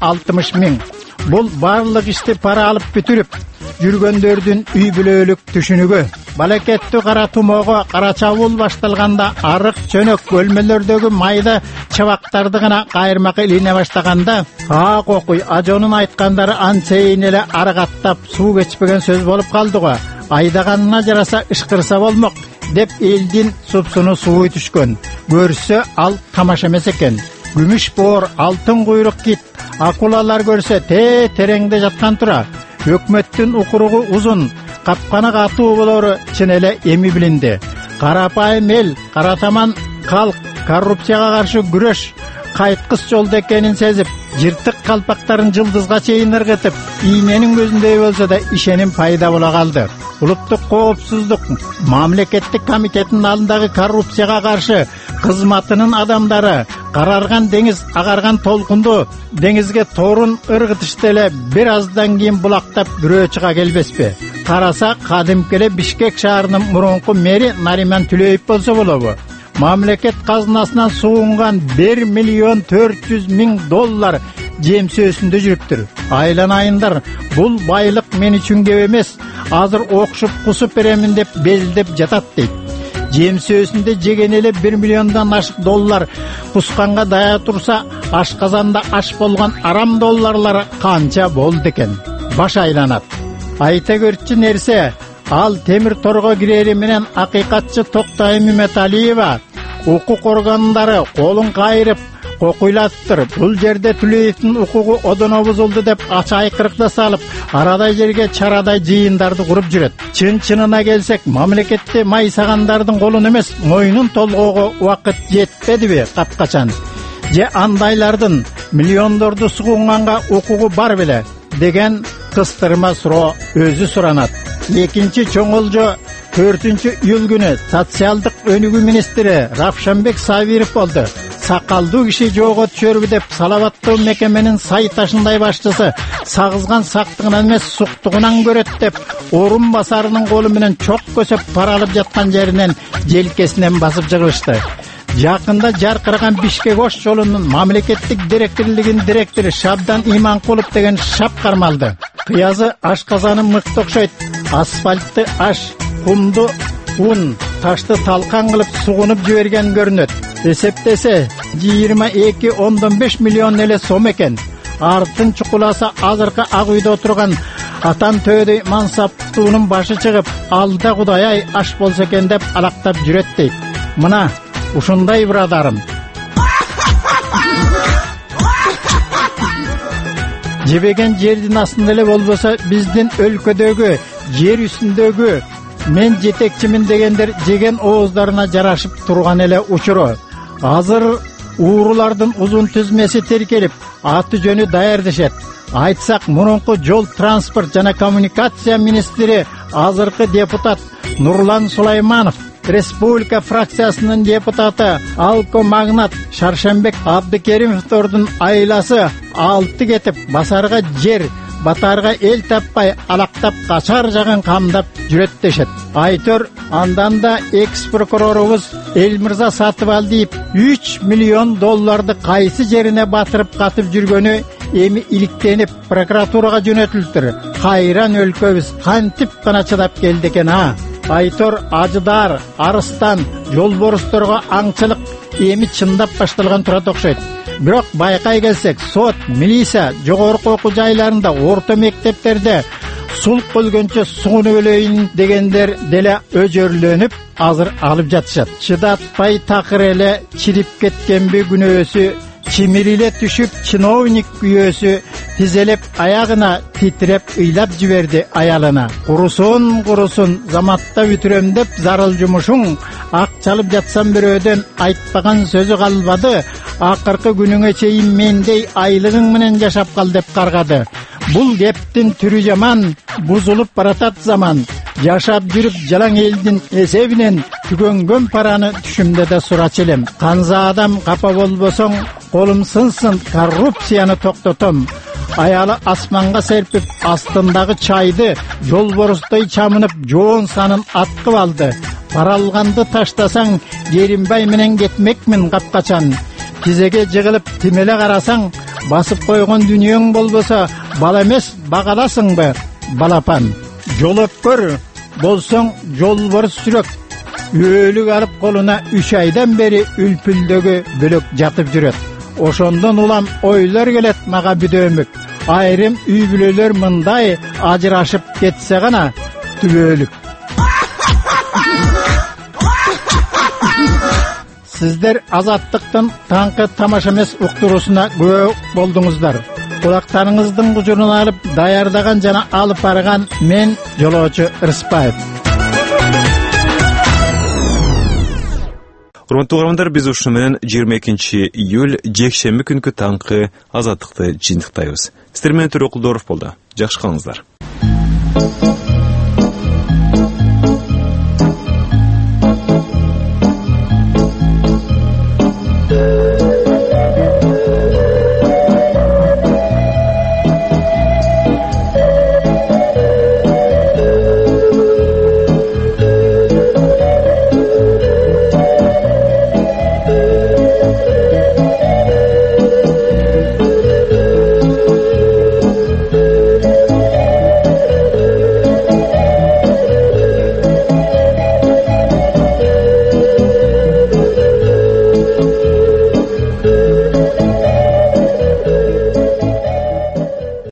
60 000. Бул барлык ишти пара алып бүтүрүп жүргөндөрдүн үй бүлөлүк түшүнүгү. Балекеттүү кара тумоого кара чабуул башталганда арык чөнөк бөлмөлөрдөгү майда чабактарды гана кайырмакка илине баштаганда, ак окуй ажонун айткандары анчейин эле арыгаттап суу кечпеген сөз болуп калды го. Айдаганына жараса ышкырса болмок деп элдин супсуну сууй түшкөн. Көрсө ал тамаша эмес экен. Күмүш боор, алтын куйрук кит, акулалар көрсө тереңде жаткан тура. Өкмөттүн укуругу узун, капканы катуу болору чын эле эми билинди. Карапайым эл, каратаман калк, коррупцияга каршы күрөш, кайткыс жолдо экенин сезип, жыртык калпактарын жылдызга чейин ыргытып, ийненин көзүндөй болсо да ишеним пайда боло калды. Улуттук коопсуздук мамлекеттик комитетинин алдындагы коррупцияга каршы кызматынын адамдары карарган деңиз агарган толкунду деңизге тоорун ыргытышты эле бир аздан кийин булактап бирөө чыга келбеспи? Караса кадимки эле Бишкек шаарынын мурунку мэри Нариман Түлөев болсо болобу? Мамлекет казынасынан сугунган 1 миллион 400 миң доллар жемсөөсүндө жүрүптүр. Айланайындар, бул байлык мен үчүн кеп эмес, азыр окшуп кусуп беремин деп белдеп жатат дейт. Жемсөөсүндө жеген эле 1 миллиондон ашык доллар кусканга дая турса, ашказанда аш болгон арам долларлар канча болду экен? Баш айланат. Айта көрчү нерсе, ал темир торго кирери менен акыйкатчы Токтай Меметалиева укук органдары колун кайрып кокуйлаттыр. Бул жерде Түлөевдин укугу одоно бузулду деп ачайкырыкта салып, арадай жерге чарадай жыйындарды куруп жүрөт. Чын-чынына келсек, мамлекетте майсагандардын колун эмес, мойнун толгоого убакыт жетпедиби капкачан? Же андайлардын миллиондорду сугунганга укугу бар беле деген кыстырма суроо өзү суранат. Экинчи чоң олжо 4-июль күнү социалдык өнүгүү министри Равшанбек Сабиров болду. Сакалдуу киши жоого түшөрбү деп салаваттуу мекеменин сай ташындай башчысы сагызган сактыгынан эмес суктугунан көрөт деп орун басарынын колу менен чок көсөп пара алып жаткан жеринен желкесинен басып жыгылышты. Жакында жаркыраган Бишкек ош жолунун мамлекеттик директорлугунун директору Шабдан Иманкулов деген шап кармалды. Кыязы ашказаны мыкты окшойт. Асфальтты аш, кумду ун, ташты талкан кылып сугунуп жиберген көрүнөт. Эсептесе 22,5 миллион эле сом экен. Артын чукуласа азыркы ак үйдө отурган атан төөдөй мансаптуунун башы чыгып, алда Кудай аш болсо экен деп алактап жүрөт дейт. Мына ушундай бирадарым. Жебеген жердин астында эле болбосо биздин өлкөдөгү, жер үстүндөгү мен жетекчимин дегендер жеген ооздарына жарашып турган эле учуру. Азыр уурулардын узун тизмеси теркелип, аты жөнү даярдашат. Айтсак, мурунку жол транспорт жана коммуникация министри, азыркы депутат Нурлан Сулайманов, республика фракциясынын депутаты Алко Магнат Шаршембек Абдыкеримовдордун айласы 6 кетип, басарга жер, батарга эл таппай алактап качар жагын камдап жүрөт дешет. Айтор андан да экс-прокурорубуз Элмирза Сатыбалдиев 3 миллион долларды кайсы жерине батырып катып жүргөнү эми иликтенип прокуратурага жөнөтүлдүр. Кайран өлкөбүз кантип гана чыдап келди экен а? Айтор Ажыдар, Арыстан, жолборусторго аңчылык эми чындап башталган турат окшойт. Бирок байкай келсек, сот, милиция, жогорку окуу жайларында, орто мектептерде сулк болгончо сугунуп өлөйүн дегендер деле өжөрлөнүп азыр алып жатышат. Чыдатпай такыр эле чирип кеткенби күнөөсү, чимириле түшүп чиновник күйөөсү тизелеп аягына титиреп ыйлап жиберди аялына. Курусун заматта бүтүрөм деп зарыл жумушуң, ак чалып жатсам бирөөдөн айтпаган сөзү калбады. Акыркы күнүңө чейин мендей айлыгың менен жашап кал деп каргады. Бул кептин түрү жаман, бузулуп баратат заман. Жашап жүрүп жалаң элдин эсебинен түгөнгөн параны түшүмдө да сурачу элем. Канза адам капа болбосоң, колум сынсын, коррупцияны токтотом. Аялы асманга серпип, астындагы чайды жолборустой чамынып, жоон санын аткып алды. Пара алганды таштасаң, Керимбай менен кетмекмин капкачан. Тизеге жыгылып тимеле карасаң, басып койгон дүнүйөң болбосо, бала эмес багаласыңбы, балапан. Жол өпкөр болсоң, жолборус сүрөк. Өлүк алып колуна 3 айдан бери үлпүлдөгү бөлөк жатып жүрөт. Ошондон улам ойлор келет мага бүдөмүк. Айрым үй бүлөлөр мындай ажырашып кетсе гана түбөлүк. Сиздер Азаттыктын таңкы тамаша эмес уктуруусуна күбө болдуңуздар. Кулактарыңыздын кужурун алып даярдаган жана алып барган мен жолоочу Рыспаев. Урматтуу угармандар, биз ушуну менен 22 июль жекшемби күнкү таңкы азаттыкты жыйынтыктайбыз. Сиздер менен Төрөкулдоров болду. Жакшы калыңыздар.